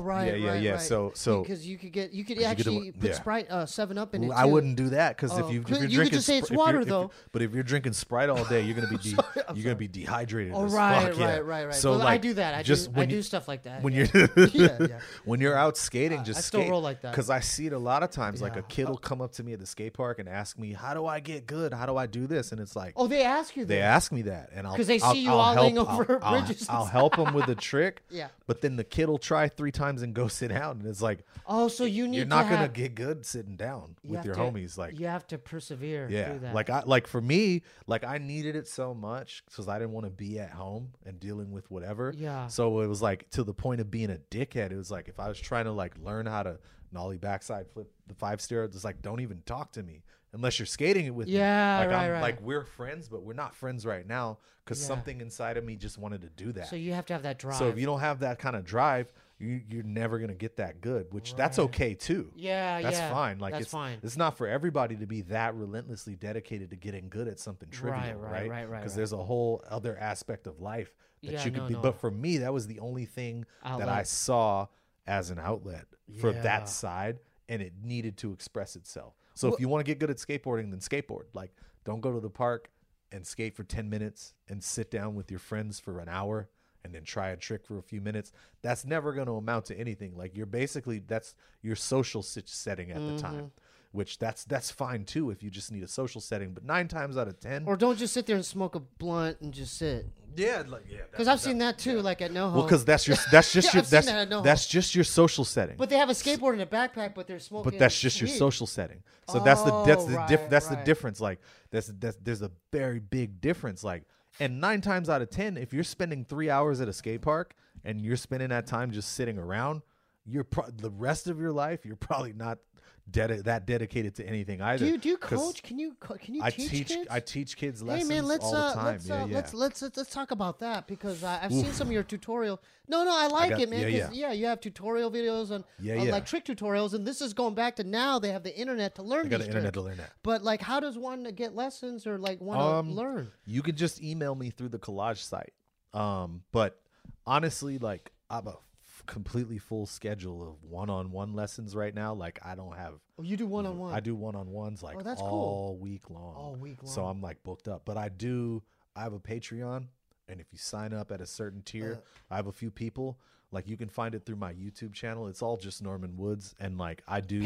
right. Yeah. Right. So because you could could actually do- put yeah. Sprite 7-Up in it. I too. wouldn't do that because Oh, if you're 'cause you drinking, could just say it's water, though. But if you're drinking Sprite all day, you're gonna be I'm you're gonna be dehydrated. Oh, as right, fuck, yeah. right. So Well, like, I do that. I do stuff like that. when yeah. you're Yeah. when you're out skating, I just still skate. roll like that. Because I see it a lot of times. Like Yeah. a kid will come up to me at the skate park and ask me, "How do I get good? How do I do this?" And it's like, Oh, they ask you that. they ask me that, and I'll 'Cause they see I'll- you I'll olling help- over I'll- bridges and I'll stuff. help them with the trick. Yeah. But then the kid will try 3 times and go sit down, and it's like, Oh, so you need you're to not gonna have, get good sitting down you with have your to- homies. Like, you have to persevere. yeah, through that. like for me, like I needed it so much because I didn't want to be at home and dealing with whatever. Yeah. So it was like to the point of being a dickhead. It was like if I was trying to like learn how to nollie backside flip the 5-stair, it's like don't even talk to me unless you're skating it with me. Yeah, Like right. like we're friends, but we're not friends right now because Yeah. something inside of me just wanted to do that. So you have to have that drive. So if you don't have that kind of drive, you're never gonna get that good, which that's Right. okay too. yeah, That's yeah, fine. Like that's it's fine. It's not for everybody to be that relentlessly dedicated to getting good at something trivial, Right. Because there's a whole other aspect of life that Yeah, you could no, be. no. But for me, that was the only thing that I Outlet. saw as an outlet for Yeah. that side, and it needed to express itself. So if you want to get good at skateboarding, then skateboard. Like, don't go to the park and skate for 10 minutes and sit down with your friends for an hour and then try a trick for a few minutes. That's never going to amount to anything. Like, you're basically, that's your social setting at the time, which that's fine too if you just need a social setting. But 9 times out of 10, Or don't just sit there and smoke a blunt and just sit. yeah. Because I've seen that too, like at NoHo. Well, because that's just Yeah, your I've seen that at NoHo. that's just your social setting. But they have a skateboard in a backpack, but they're smoking. But that's just your weed. social setting. So that's the right. difference. Like that's there's a very big difference. Like, and 9 times out of 10, if you're spending 3 hours at a skate park and you're spending that time just sitting around, the rest of your life you're probably not that dedicated to anything either. Do you 'Cause coach? Can you I teach kids? I teach kids Hey lessons man, let's all the time. let's talk about that because I've seen some of your tutorial. No, I like it, man. 'Cause, you have tutorial videos on like trick tutorials, and this is going back to now they have the internet to learn. I got these the internet tricks. to learn that. But like, how does one get lessons or like want to learn? You could just email me through the collage site. But honestly, like I'm a completely full schedule of one-on-one lessons right now. Like I don't have. Oh, you do one-on-one. I do one-on-ones like that's all cool. week long. All week So long. I'm like booked up. But I have a Patreon, and if you sign up at a certain tier, I have a few people. Like you can find it through my YouTube channel. It's all just Norman Woods, and like I do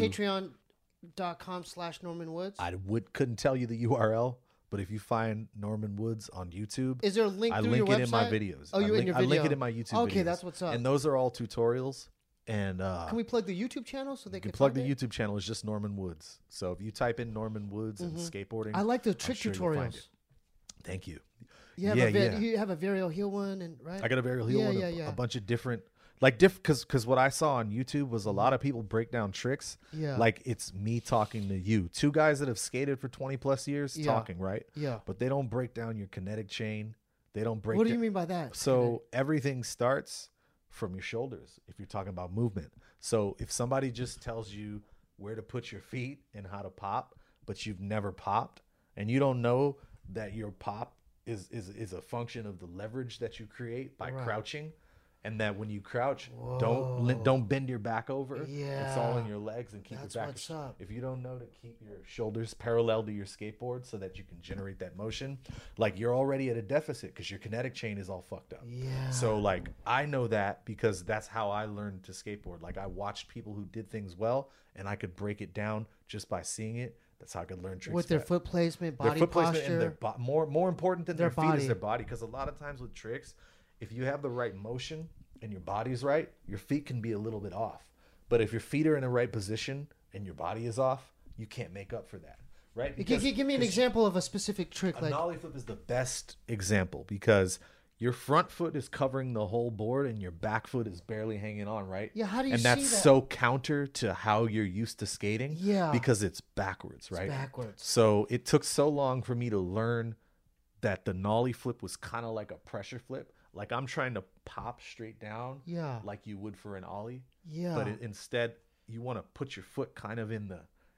Patreon.com/Norman Woods. couldn't tell you the URL. But if you find Norman Woods on YouTube, Is there a link I through link your it in my website? videos. Oh, you in your I link video. it in my YouTube Okay, videos. that's what's up. And those are all tutorials. And Can we plug the YouTube channel so they you can can plug the find it? YouTube channel. It's just Norman Woods. So if you type in Norman Woods and skateboarding, I like the trick sure you'll find tutorials. it. Thank you. You have Yeah, you have a Varial Heel one, and right? I got a varial heel one, Yeah. a bunch of different, like because what I saw on YouTube was a lot of people break down tricks. Yeah. Like it's me talking to you, 2 guys that have skated for 20 plus years talking, right? Yeah. But they don't break down your kinetic chain. They don't break. What do you down- mean by that? So everything starts from your shoulders if you're talking about movement. So if somebody just tells you where to put your feet and how to pop, but you've never popped and you don't know that your pop is a function of the leverage that you create by crouching, and that when you crouch, don't bend your back over. It's all in your legs and keep That's your back. what's up. If you don't know to keep your shoulders parallel to your skateboard so that you can generate that motion, like you're already at a deficit because your kinetic chain is all fucked up. Yeah. So like I know that because that's how I learned to skateboard. Like I watched people who did things well and I could break it down just by seeing it. That's how I could learn tricks. With their fast. foot placement, Their body foot posture. placement and their more important than their feet body. is their body. Because a lot of times with tricks, if you have the right motion and your body's right, your feet can be a little bit off. But if your feet are in the right position and your body is off, you can't make up for that, right? Give me an example of a specific trick. A Like nollie flip is the best example because your front foot is covering the whole board and your back foot is barely hanging on, right? Yeah, how do you And that's see that? so counter to how you're used to skating. Yeah. Because it's backwards, right? backwards. So it took so long for me to learn that the nollie flip was kind of like a pressure flip. Like I'm trying to pop straight down, Yeah. like you would for an ollie. Yeah. But instead, you want to put your foot kind of in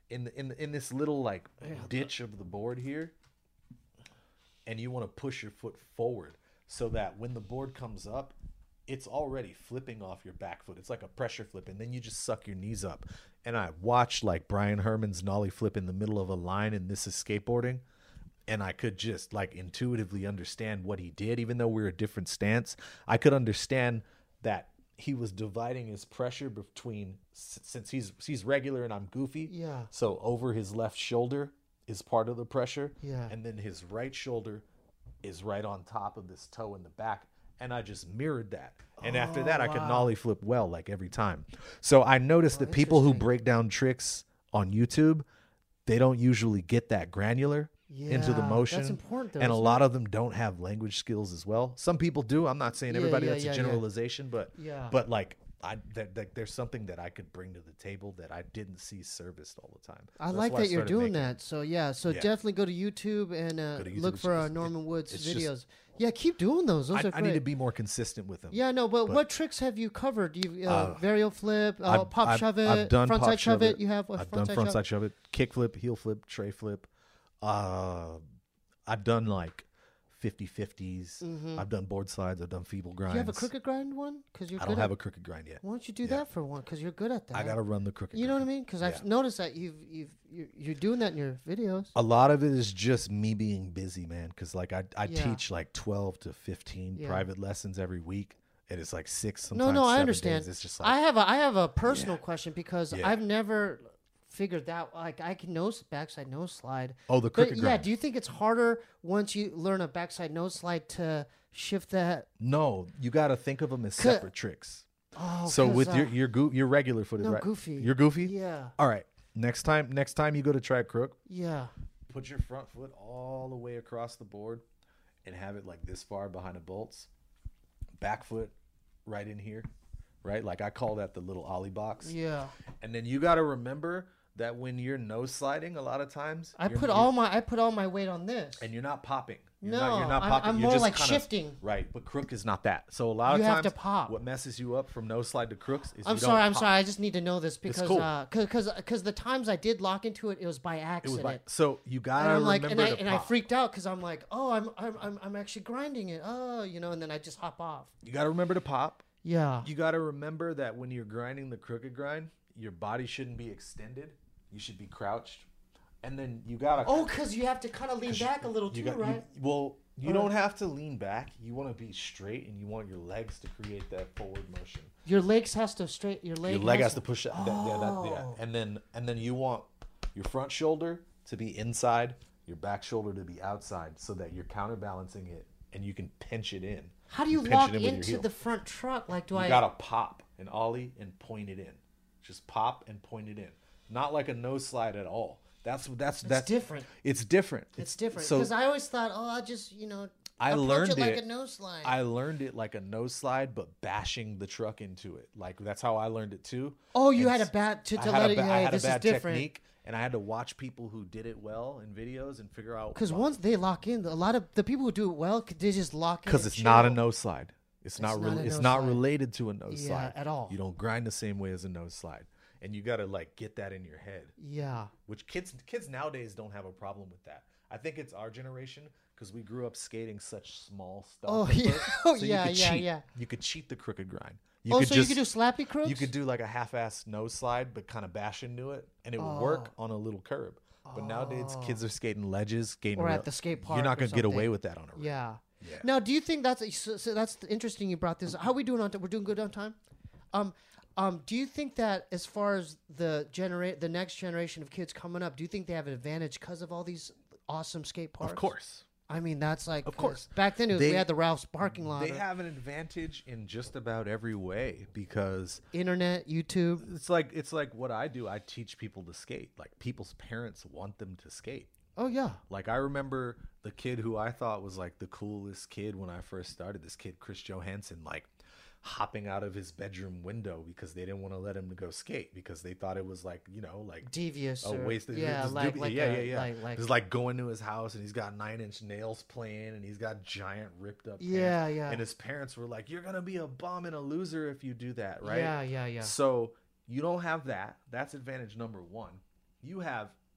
this little like ditch of the board here, and you want to push your foot forward so that when the board comes up, it's already flipping off your back foot. It's like a pressure flip, and then you just suck your knees up. And I watched like Brian Herman's nollie flip in the middle of a line, and This Is Skateboarding, and I could just like intuitively understand what he did. Even though we're a different stance, I could understand that he was dividing his pressure between, since he's regular and I'm goofy. Yeah. So over his left shoulder is part of the pressure. Yeah. And then his right shoulder is right on top of this toe in the back. And I just mirrored that. And after that, I could nollie flip well, like every time. So I noticed that people who break down tricks on YouTube, they don't usually get that granular into the motion. That's important, though, and a isn't lot of them don't have language skills as well. Some people do. I'm not saying everybody. That's a generalization, but like there's something that I could bring to the table that I didn't see serviced all the time. I like that you're doing that. So definitely go to YouTube and look for Norman Woods videos. Keep doing those. Those are great. I need to be more consistent with them. Yeah, no, but what tricks have you covered? You've varial flip, pop shove it, I've done frontside shove it. You have I've done frontside shove it, kick flip, heel flip, tray flip. I've done like 50-50s. Mm-hmm. I've done board slides. I've done feeble grinds. Do you have a crooked grind one? Because I don't have a crooked grind yet. Why don't you do that for one? Because you're good at that. I got to run the crooked. You know what I mean? Because I've noticed that you're doing that in your videos. A lot of it is just me being busy, man. Because like I teach like 12 to 15 private lessons every week. And it's like 6 sometimes. No, 7 I understand. Days. It's just like, I have a personal question because I've never figured that, like, I can backside nose slide. Oh, the crooked grind. Yeah, do you think it's harder once you learn a backside nose slide to shift that? No, you got to think of them as separate tricks. Oh, so with your regular footed, right? Goofy. You're goofy? Yeah. All right. Next time you go to try crook, put your front foot all the way across the board and have it like this far behind the bolts. Back foot right in here, right? Like I call that the little ollie box. Yeah. And then you got to remember that when you're nose sliding, a lot of times I put all my weight on this, and you're not popping. You're not popping. I'm more like shifting. Right, but crook is not that. So a lot of times, you have to pop. What messes you up from nose slide to crooks is I'm sorry. I just need to know this because because the times I did lock into it, it was by accident. So you gotta remember to pop. And I freaked out because I'm like, oh, I'm actually grinding it. Oh, and then I just hop off. You gotta remember to pop. Yeah. You gotta remember that when you're grinding the crooked grind, your body shouldn't be extended. You should be crouched. And then you gotta... Oh, because you have to kind of lean back a little too, right? You don't have to lean back. You want to be straight, and you want your legs to create that forward motion. Your legs has to straight... Your leg has to push... And then you want your front shoulder to be inside, your back shoulder to be outside, so that you're counterbalancing it, and you can pinch it in. How do you lock into the front truck? Like, you gotta pop an ollie and point it in. Just pop and point it in. Not like a nose slide at all. That's different. It's different. It's different because I always thought, I just I learned it like a nose slide. I learned it like a nose slide, but bashing the truck into it. Like that's how I learned it too. Oh, you had a bad to let it. I had this a bad is different. technique, and I had to watch people who did it well in videos and figure out. Because once they lock in, a lot of the people who do it well, they just lock in. Because it's not a nose slide. It's not related to a nose slide at all. You don't grind the same way as a nose slide. And you got to like get that in your head. Yeah. Which kids nowadays don't have a problem with that. I think it's our generation because we grew up skating such small stuff. Oh, yeah. So yeah. You could cheat the crooked grind. You could do slappy crooks? You could do like a half-ass nose slide, but kind of bash into it. And it would work on a little curb. But nowadays, kids are skating ledges. Or at the skate park. You're not going to get away with that on a road. Yeah. Now, do you think that's interesting you brought this? How are we doing on time? We're doing good on time? Do you think that as far as the next generation of kids coming up, do you think they have an advantage because of all these awesome skate parks? Of course. I mean, that's like... Of course. Back then, we had the Ralph's parking lot. They have an advantage in just about every way because... Internet, YouTube. It's like what I do. I teach people to skate. Like, people's parents want them to skate. Oh, yeah. Like, I remember the kid who I thought was, like, the coolest kid when I first started. This kid, Chris Johansson, like... hopping out of his bedroom window because they didn't want to let him to go skate because they thought it was like devious a waste of it's like going to his house and he's got 9-inch nails playing and he's got giant ripped up pants. And his parents were like, you're gonna be a bum and a loser if you do that, right? Yeah. So you don't have that. That's advantage number one. You have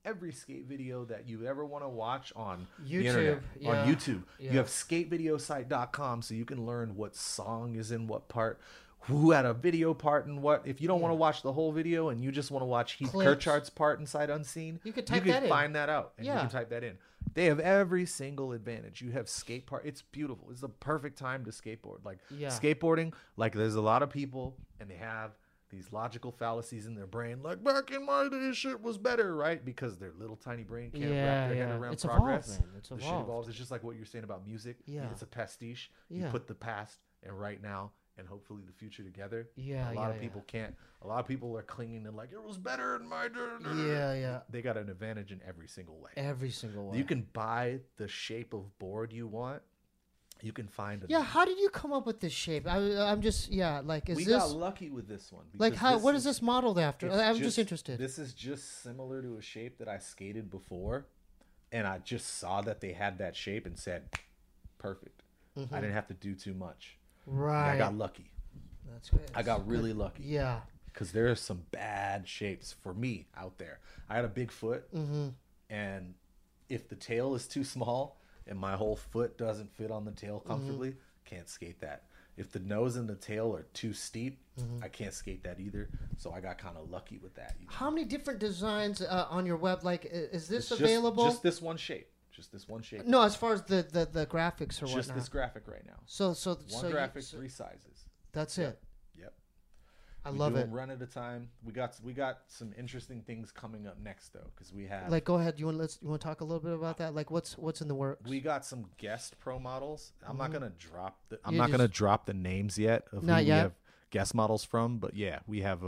every skate video that you ever want to watch on the YouTube, internet. yeah. On YouTube. Yeah. You have skatevideosite.com, so you can learn what song is in what part, who had a video part and what. If you don't want to watch the whole video and you just want to watch Heath Clips. Kirchard's part inside Unseen, You could type that in. find that out and you Yeah. can type that in. They have every single advantage. You have skate part. It's beautiful. It's the perfect time to skateboard. Like Yeah. skateboarding, like there's a lot of people and they have these logical fallacies in their brain. Like back in my day, shit was better, right? Because their little tiny brain can't wrap their head around It's progress. evolved, man. It's The shit evolved. evolves. It's just like what you're saying about music. Yeah. It's a pastiche. Yeah. You put the past and right now and hopefully the future together. Yeah, A lot yeah, of people can't. A lot of people are clinging to like, it was better in my day. Yeah, yeah. They got an advantage in every single way. Every single one. You can buy the shape of board you want. You can find a Yeah, how did you come up with this shape? I'm just like is we this got lucky with this one. like because how? What is this modeled after? it's I'm just interested. This is just similar to a shape that I skated before, and I just saw that they had that shape and said, perfect. I didn't have to do too much. And Right. I got lucky. That's good. I got really lucky. Yeah. Because there are some bad shapes for me out there. I had a big foot, and if the tail is too small and my whole foot doesn't fit on the tail comfortably, can't skate that. If the nose and the tail are too steep, I can't skate that either. So I got kind of lucky with that. How many different designs on your web? Like, is this It's available? Just this one shape. Just this one shape. No, as far as the graphics or Just whatnot. this graphic right now. So One graphic, so 3 sizes. that's Yep. it. Yep. I We love do it. them run at a time. We got some interesting things coming up next though, because we have Like, go ahead. You want to talk a little bit about that? Like, what's in the works? we got some guest pro models. I'm not gonna drop the You just- gonna drop the names yet of Not who yet? we have guest models from, but yeah, we have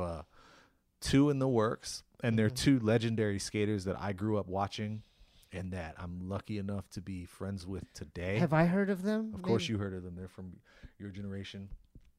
2 in the works, and they're 2 legendary skaters that I grew up watching, and that I'm lucky enough to be friends with today. Have I heard of them? Of course, Maybe? you heard of them. They're from your generation,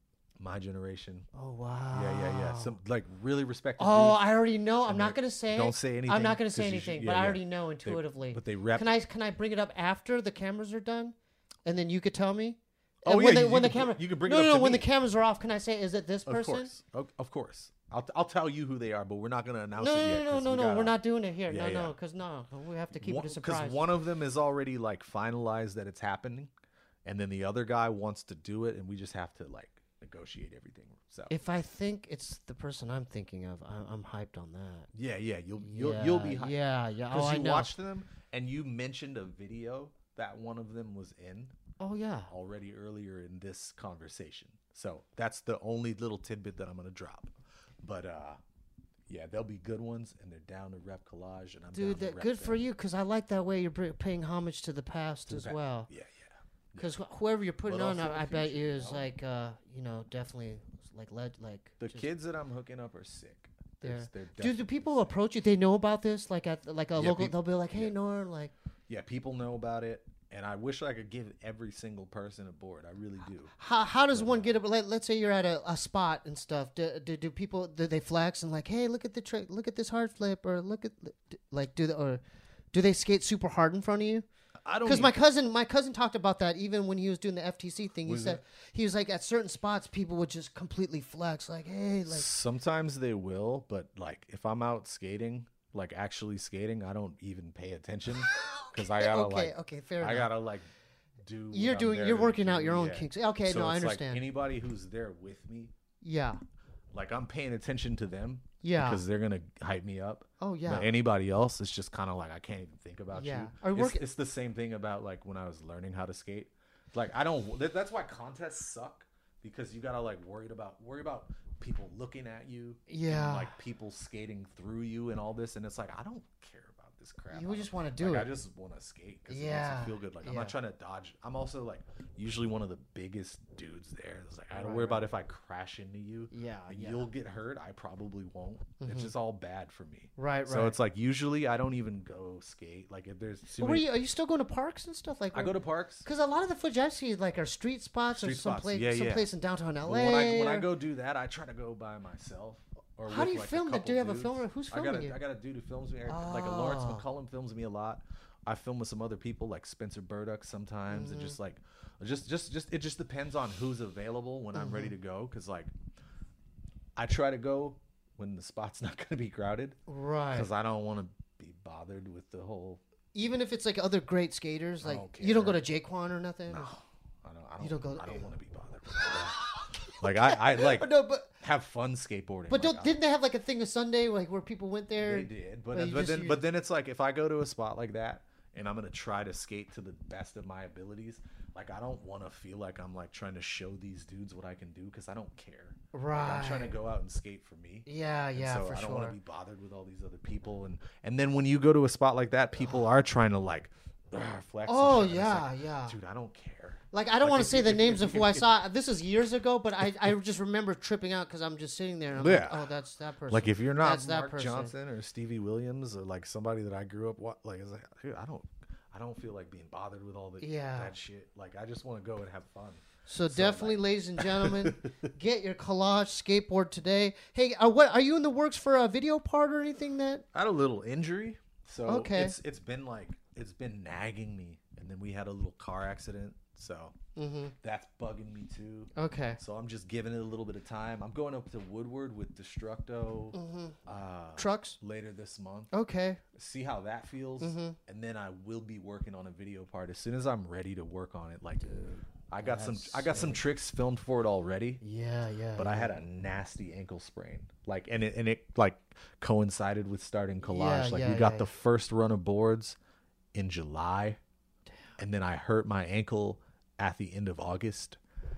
my generation. Oh wow. Yeah. Some like really respected. Oh, dudes. I already know. I'm And not they're- gonna say. don't it. say anything, I'm not gonna say 'cause you should- anything, yeah, but I yeah. already know intuitively. But they rep. Can I bring it up after the cameras are done, and then you could tell me? Oh, And yeah, when the, you when the can camera. you can bring no, it up no, to when me. the cameras are off, can I say, is it this Of person? course, of course. I'll tell you who they are, but we're not gonna announce No, it yet. no, 'cause no, we no. gotta- We're not doing it here. Yeah, no, yeah. no, because no, we have to keep it a surprise. Because one of them is already like finalized that it's happening, and then the other guy wants to do it, and we just have to like negotiate everything. So If I think it's the person I'm thinking of, I'm hyped on that. yeah, you'll be hyped. Yeah. Oh, Because I you know. watched them and you mentioned a video that one of them was in Oh yeah. already earlier in this conversation. So that's the only little tidbit that I'm gonna drop. But yeah, they'll be good ones, and they're down to rep collage, and I'm Dude, down to that rep good for them. you, because I like that way you're paying homage to the past as Back- well. Yeah. Because whoever you're putting But on, also the I bet future, you is you know? like, definitely like The just- kids that I'm hooking up are sick. Yeah. They're Do definitely people sick. approach you? They know about this, like at like a Yeah, local. peop- They'll be like, "Hey, yeah. Norm, like." Yeah, people know about it, and I wish I could give every single person a board. I really do. How does one get it? Let's say you're at a spot and stuff. Do people do they flex and like, hey, look at the trick, look at this hard flip, or look at like do they skate super hard in front of you? I don't Because my cousin talked about that even when he was doing the FTC thing. He Was said it? he was like at certain spots people would just completely flex, like, hey, like Sometimes they will, but like if I'm out skating, like actually skating, I don't even pay attention because I gotta okay, fair I enough. gotta like do. what You're I'm doing there you're to working do, out your own yeah. kinks. Okay, So no, I it's like understand. anybody who's there with me, Yeah, like I'm paying attention to them. Yeah. Because they're gonna hype me up. Oh, yeah. But anybody else, it's just kind of like I can't even think about Yeah. you. Are you It's the same thing about like when I was learning how to skate. Like I don't. That's why contests suck because you gotta like worry about people looking at you. Yeah. And, like people skating through you and all this, and it's like I don't care about this crap. You I just don't- wanna do like, it. I just want to skate because it Yeah. makes me feel good. Like I'm Yeah. not trying to dodge. I'm also like usually one of the biggest dudes there. It's like I don't worry about if I crash into you. Yeah, yeah. You'll get hurt. I probably won't. It's just all bad for me. Right, So right. it's like usually I don't even go skate. Like if there's too Are many, you still going to parks and stuff like? I go to parks. Because a lot of the footage I see like are street spots Street or some spots, place, yeah, some yeah. place in downtown LA. But when I or- go do that, I try to go by myself. Or How with, do you like, film it? couple Do you have a dudes. filmer? Who's I got filming you? I got a dude who films me. Like a Lawrence Oh. McCullum films me a lot. I film with some other people like Spencer Burdock sometimes, and Mm-hmm. just like, just it just depends on who's available when I'm ready Mm-hmm. to go. Because like, I try to go when the spot's not going to be crowded. Right. Because I don't want to be bothered with the whole. Even if it's like other great skaters, like don't you don't go care. to Jaquan or nothing. No, I don't. You don't go- I don't want to be bothered. With that. Like I like No, but have fun skateboarding. but like, didn't they have like a thing of Sunday like where people went there? They did, But but you but just- then but then it's like if I go to a spot like that and I'm gonna try to skate to the best of my abilities, like I don't want to feel like I'm like trying to show these dudes what I can do because I don't care. Like, Right. I'm trying to go out and skate for me. Yeah, And yeah, so for I don't want sure. to be bothered with all these other people, and then when you go to a spot like that, people are trying to like flex. and Oh shit, and it's yeah, like, yeah. dude, I don't care. Like I don't Like, want to if say you- the if- names if- of who I saw. This is years ago, but I just remember tripping out because I'm just sitting there. And I'm like, Yeah. oh, that's that person. Like if you're not That's that Mark person. Johnson or Stevie Williams or like somebody that I grew up like, it's like dude, I don't feel like being bothered with all Yeah. that shit. Like I just want to go and have fun. So So, definitely, like- ladies and gentlemen, get your collage skateboard today. Hey, what are you in the works for a video part or anything that? I had a little injury, so Okay. it's been nagging me, and then we had a little car accident, so Mm-hmm. that's bugging me too. Okay. So I'm just giving it a little bit of time. I'm going up to Woodward with Destructo Trucks. later this month. Okay. See how that feels, Mhm. and then I will be working on a video part as soon as I'm ready to work on it. Like, I got that's some tricks filmed for it already, Yeah, yeah. but I had a nasty ankle sprain. Like, and it like coincided with starting collage. Yeah, Like, yeah, we got yeah, the first run of boards in July, and then I hurt my ankle at the end of August.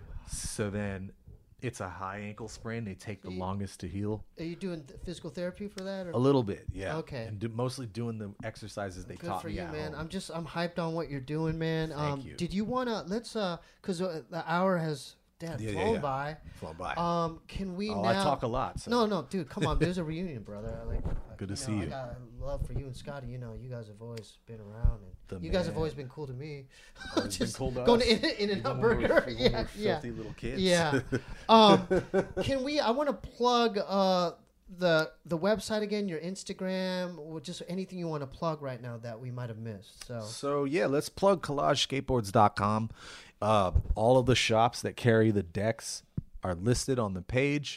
So then it's a high ankle sprain. They take the longest to heal. Are you doing physical therapy for that? Or? A little bit, yeah. Okay. And mostly doing the exercises they Good taught for me you, at man. home. I'm hyped on what you're doing, man. Thank you. Did you wanna because the hour has flown by. Flown by. Can we Oh, now? I talk a lot. So. No, dude, come on. There's a reunion, brother. Good to know, see I you. got love for you and Scotty. You know, you guys have always been around, and The you guys have man. always been cool to me. Always been cool to going us. to In and Even Out when we were- Burger. when we Yeah, were yeah, filthy little kids. yeah. Can we? I want to plug the website again, your Instagram, or just anything you want to plug right now that we might have missed. So So yeah, let's plug collagesskateboards.com. All of the shops that carry the decks are listed on the page,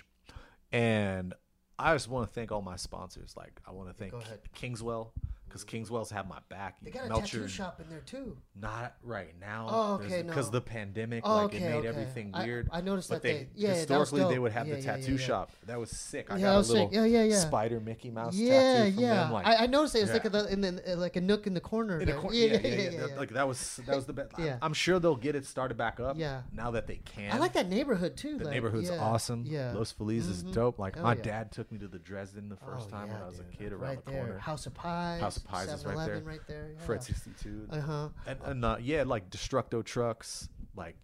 and I just want to thank all my sponsors. Like I want to thank Go ahead. Kingswell, because Kingswell's have my back. they got a Melcher, tattoo shop in there too. Not right now. Oh, okay, Because no. the pandemic, Oh, like okay, it made okay. everything I- weird. I noticed but that they- yeah, that was historically they dope. would have Yeah, the yeah, tattoo yeah, yeah. shop. That was sick. I Yeah, got that a was little sick. Yeah. Spider Mickey Mouse Yeah, tattoo from yeah. them. Like, I noticed it. It's yeah. like like a nook in the corner. in a there. corner, Yeah. Like that was the best. Yeah. I'm sure they'll get it started back up. Yeah. Now that they can. I like that neighborhood too. The like, neighborhood's yeah, awesome. Yeah. Los Feliz is Mhm. dope. Like Hell my yeah. dad took me to the Dresden the first time when yeah, I was a dude. kid around right the there. corner. House of Pies. House of Pies is right 7-Eleven there. right there. Yeah. Fred 62. Uh-huh. And yeah, like Destructo trucks, like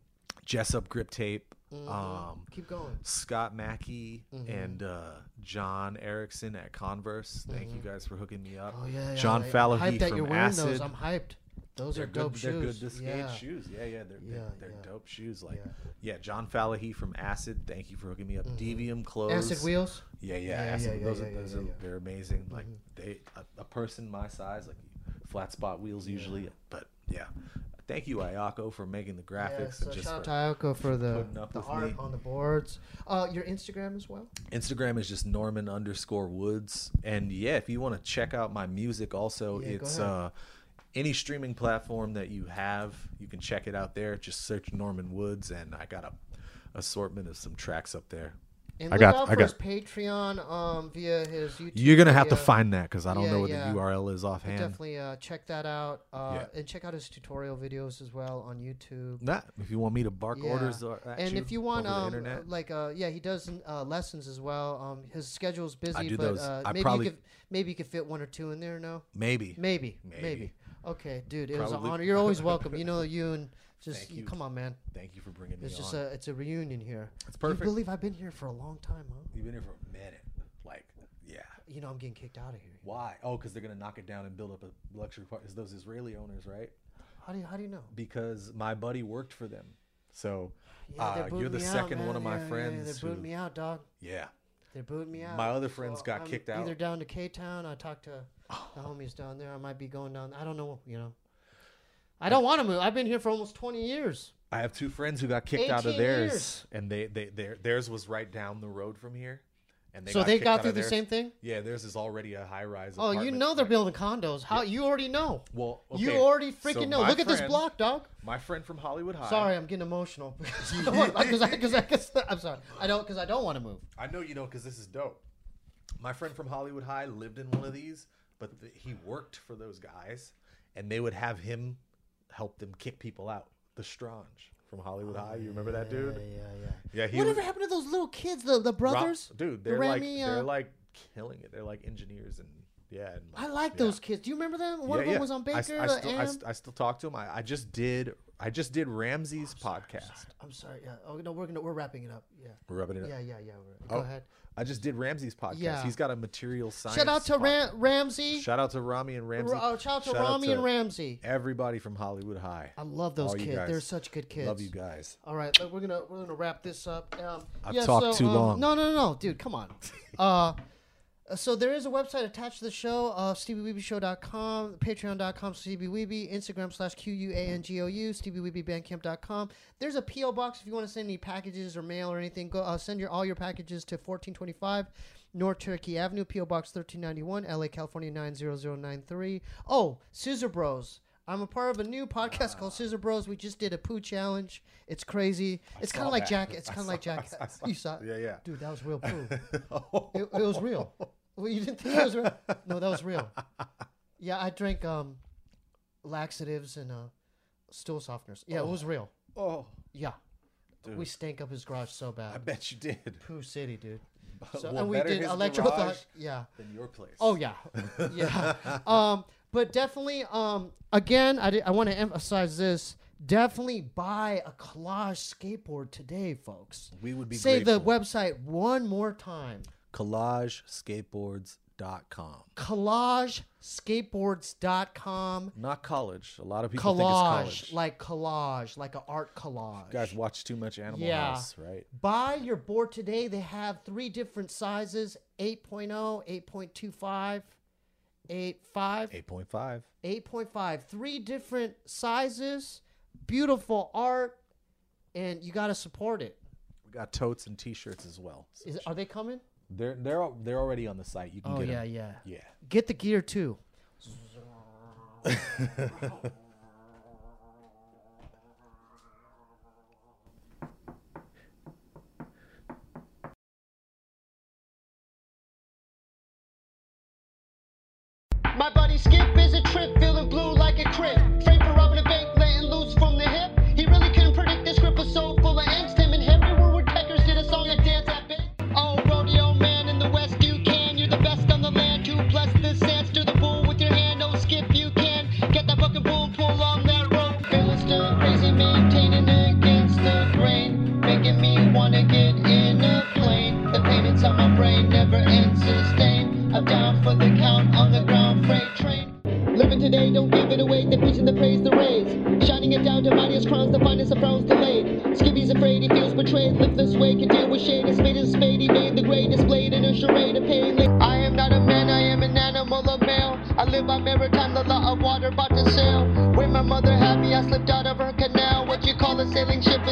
Jessup grip tape, Keep going. Scott Mackey Mm-hmm. and John Erickson at Converse. Thank you guys for hooking me up. Oh yeah. John I'm Fallahy hyped that from you're wearing those. Acid. I'm hyped. Those They're are dope good. shoes. They're good to skate yeah. shoes. Yeah, they're Yeah, yeah. dope shoes. Like Yeah. John Fallahy from Acid. Thank you for hooking me up. Devium clothes. Acid wheels. Yeah, Yeah, Acid. yeah, those yeah, are, yeah, those yeah, are yeah. they're amazing. Like they a person my size, like flat spot wheels usually. But yeah, thank you Ayako for making the Yeah, graphics so and just shout for out to Ayako for the putting up with art me. on the boards. Your Instagram as well. Instagram is just Norman_Woods. And yeah, if you want to check out my music also, Yeah, go it's ahead. any streaming platform that you have, you can check it out there. Just search Norman Woods, and I got a assortment of some tracks up there. And I look got- out I for his got- Patreon via his YouTube. You're gonna have to via- find that because I don't Yeah, know what yeah. the URL is But offhand. definitely check that out. Yeah. And check out his tutorial videos as well on YouTube. Nah, if you want me to bark Yeah. orders at And if you want, over the internet, he does lessons as well. His schedule's busy, I do but those. I maybe probably- maybe you could fit one or two in there. No, maybe. maybe. Maybe. Okay, dude, it was an Probably- honor. You're always welcome. You know, you and just Thank you. come on, man. Thank you for bringing me It's just on. it's a reunion here. It's Can you perfect. believe I've been here for a long time, huh? You've been here for a minute. Like, yeah. You know, I'm getting kicked out of here. Why? Oh, because they're gonna knock it down and build up a luxury part. It's those Israeli owners, right? How do you know? Because my buddy worked for them. So Yeah, they're booting you're the me second out, one of my man. Yeah, friends. they're booting who- me out, dog. Yeah. They're booting me out. My other friends got I'm kicked out. Either down to K-Town. I talked to the homies down there. I might be going down. I don't know. You know, I don't want to move. I've been here for almost 20 years. I have two friends who got kicked out of 18 theirs, years. and theirs was right down the road from here, and So they got through the same thing? Yeah, theirs is already a high-rise. Oh, you apartment. know they're building condos. How you already know? Well, okay. You already So freaking know. my Look at this friend- block, dog. My friend from Hollywood High. Sorry, I'm getting emotional because I'm sorry. I don't want to move. I know you know because this is dope. My friend from Hollywood High lived in one of these, but he worked for those guys, and they would have him help them kick people out. The Strange from Hollywood High. You remember that dude? Yeah. He Whatever happened to those little kids, the brothers? Dude, The they're Rami, they're like killing it. They're like engineers and yeah. And I like those kids. Do you remember them? One of them was on Baker. I still talk to him. I just did Ramsey's podcast. I'm sorry. Yeah. Oh no, we're wrapping it up. Yeah. We're rubbing it up. Yeah. Go ahead. I just did Ramsey's podcast. Yeah. He's got a material science. Shout out to podcast. Ramsey. Shout out to Rami and Ramsey. Shout out to Rami and Ramsey. Everybody from Hollywood High. I love those All you kids. guys. They're such good kids. Love you guys. All right, we're gonna wrap this up. I've talked too long. No, dude, come on. So there is a website attached to the show, StevieWeebyShow.com, Patreon.com, StevieWeeby, Instagram /QUANGOU, StevieWeebyBandcamp.com. There's a P.O. box if you want to send any packages or mail or anything. Go send all your packages to 1425 North Turkey Avenue, P.O. Box 1391, LA, California 90093. Oh, Scissor Bros. I'm a part of a new podcast called Scissor Bros. We just did a poo challenge. It's crazy. It's kind of like Jack. It's kind of like Jack. You saw it? Yeah. Dude, that was real poo. It was real. Well, you didn't think it was real? No, that was real. Yeah, I drank laxatives and stool softeners. Yeah, it was real. Oh. Yeah. Dude. We stank up his garage so bad. I bet you did. Poo City, dude. So, Well, and we better did his electro. garage Yeah. Than your place. Oh yeah, yeah. But definitely, again, I want to emphasize this. Definitely buy a Collage skateboard today, folks. We would be Say the grateful. website one more time. CollageSkateboards.com. CollageSkateboards.com. Not college. A lot of people think it's college. Collage, like an art collage. You guys watch too much Animal Yeah. House, right? Buy your board today. They have 3 different sizes: 8.0, 8.25, 8.5. 8.5. 8.5. 3 different sizes, beautiful art, and you got to support it. We got totes and T-shirts as well. So Are they coming? they're already on the site. You can Oh get yeah, them. yeah. Yeah. Get the gear too. My buddy Skip is a trip, feeling blue like a crib. Framed for robbing a bank, letting loose from the hip. He really couldn't predict this grip was so full of angst. Him and Henry Woodpeckers did a song and dance at big. Oh, rodeo man in the West, you can. You're the best on the land. To bless the sand, stir the bull with your hand. Oh, Skip, you can. Get that fucking bull, pull on that rope. Feeling stir crazy, maintaining against the grain. Making me wanna get in a plane. The pain inside my brain never ends sustain. I'm down for the count on the ground freight train. Living today, don't give it away. They're preaching the praise, the raise. Shining it down to mightiest crowns, the finest of frowns delayed. Skibby's afraid, he feels betrayed. Live this way, can deal with shade. A spade is a spade, he made the grade. Displayed in a charade of pain. I am not a man, I am an animal, a male. I live by maritime, the law of water, about to sail. When my mother had me, I slipped out of her canal. What you call a sailing ship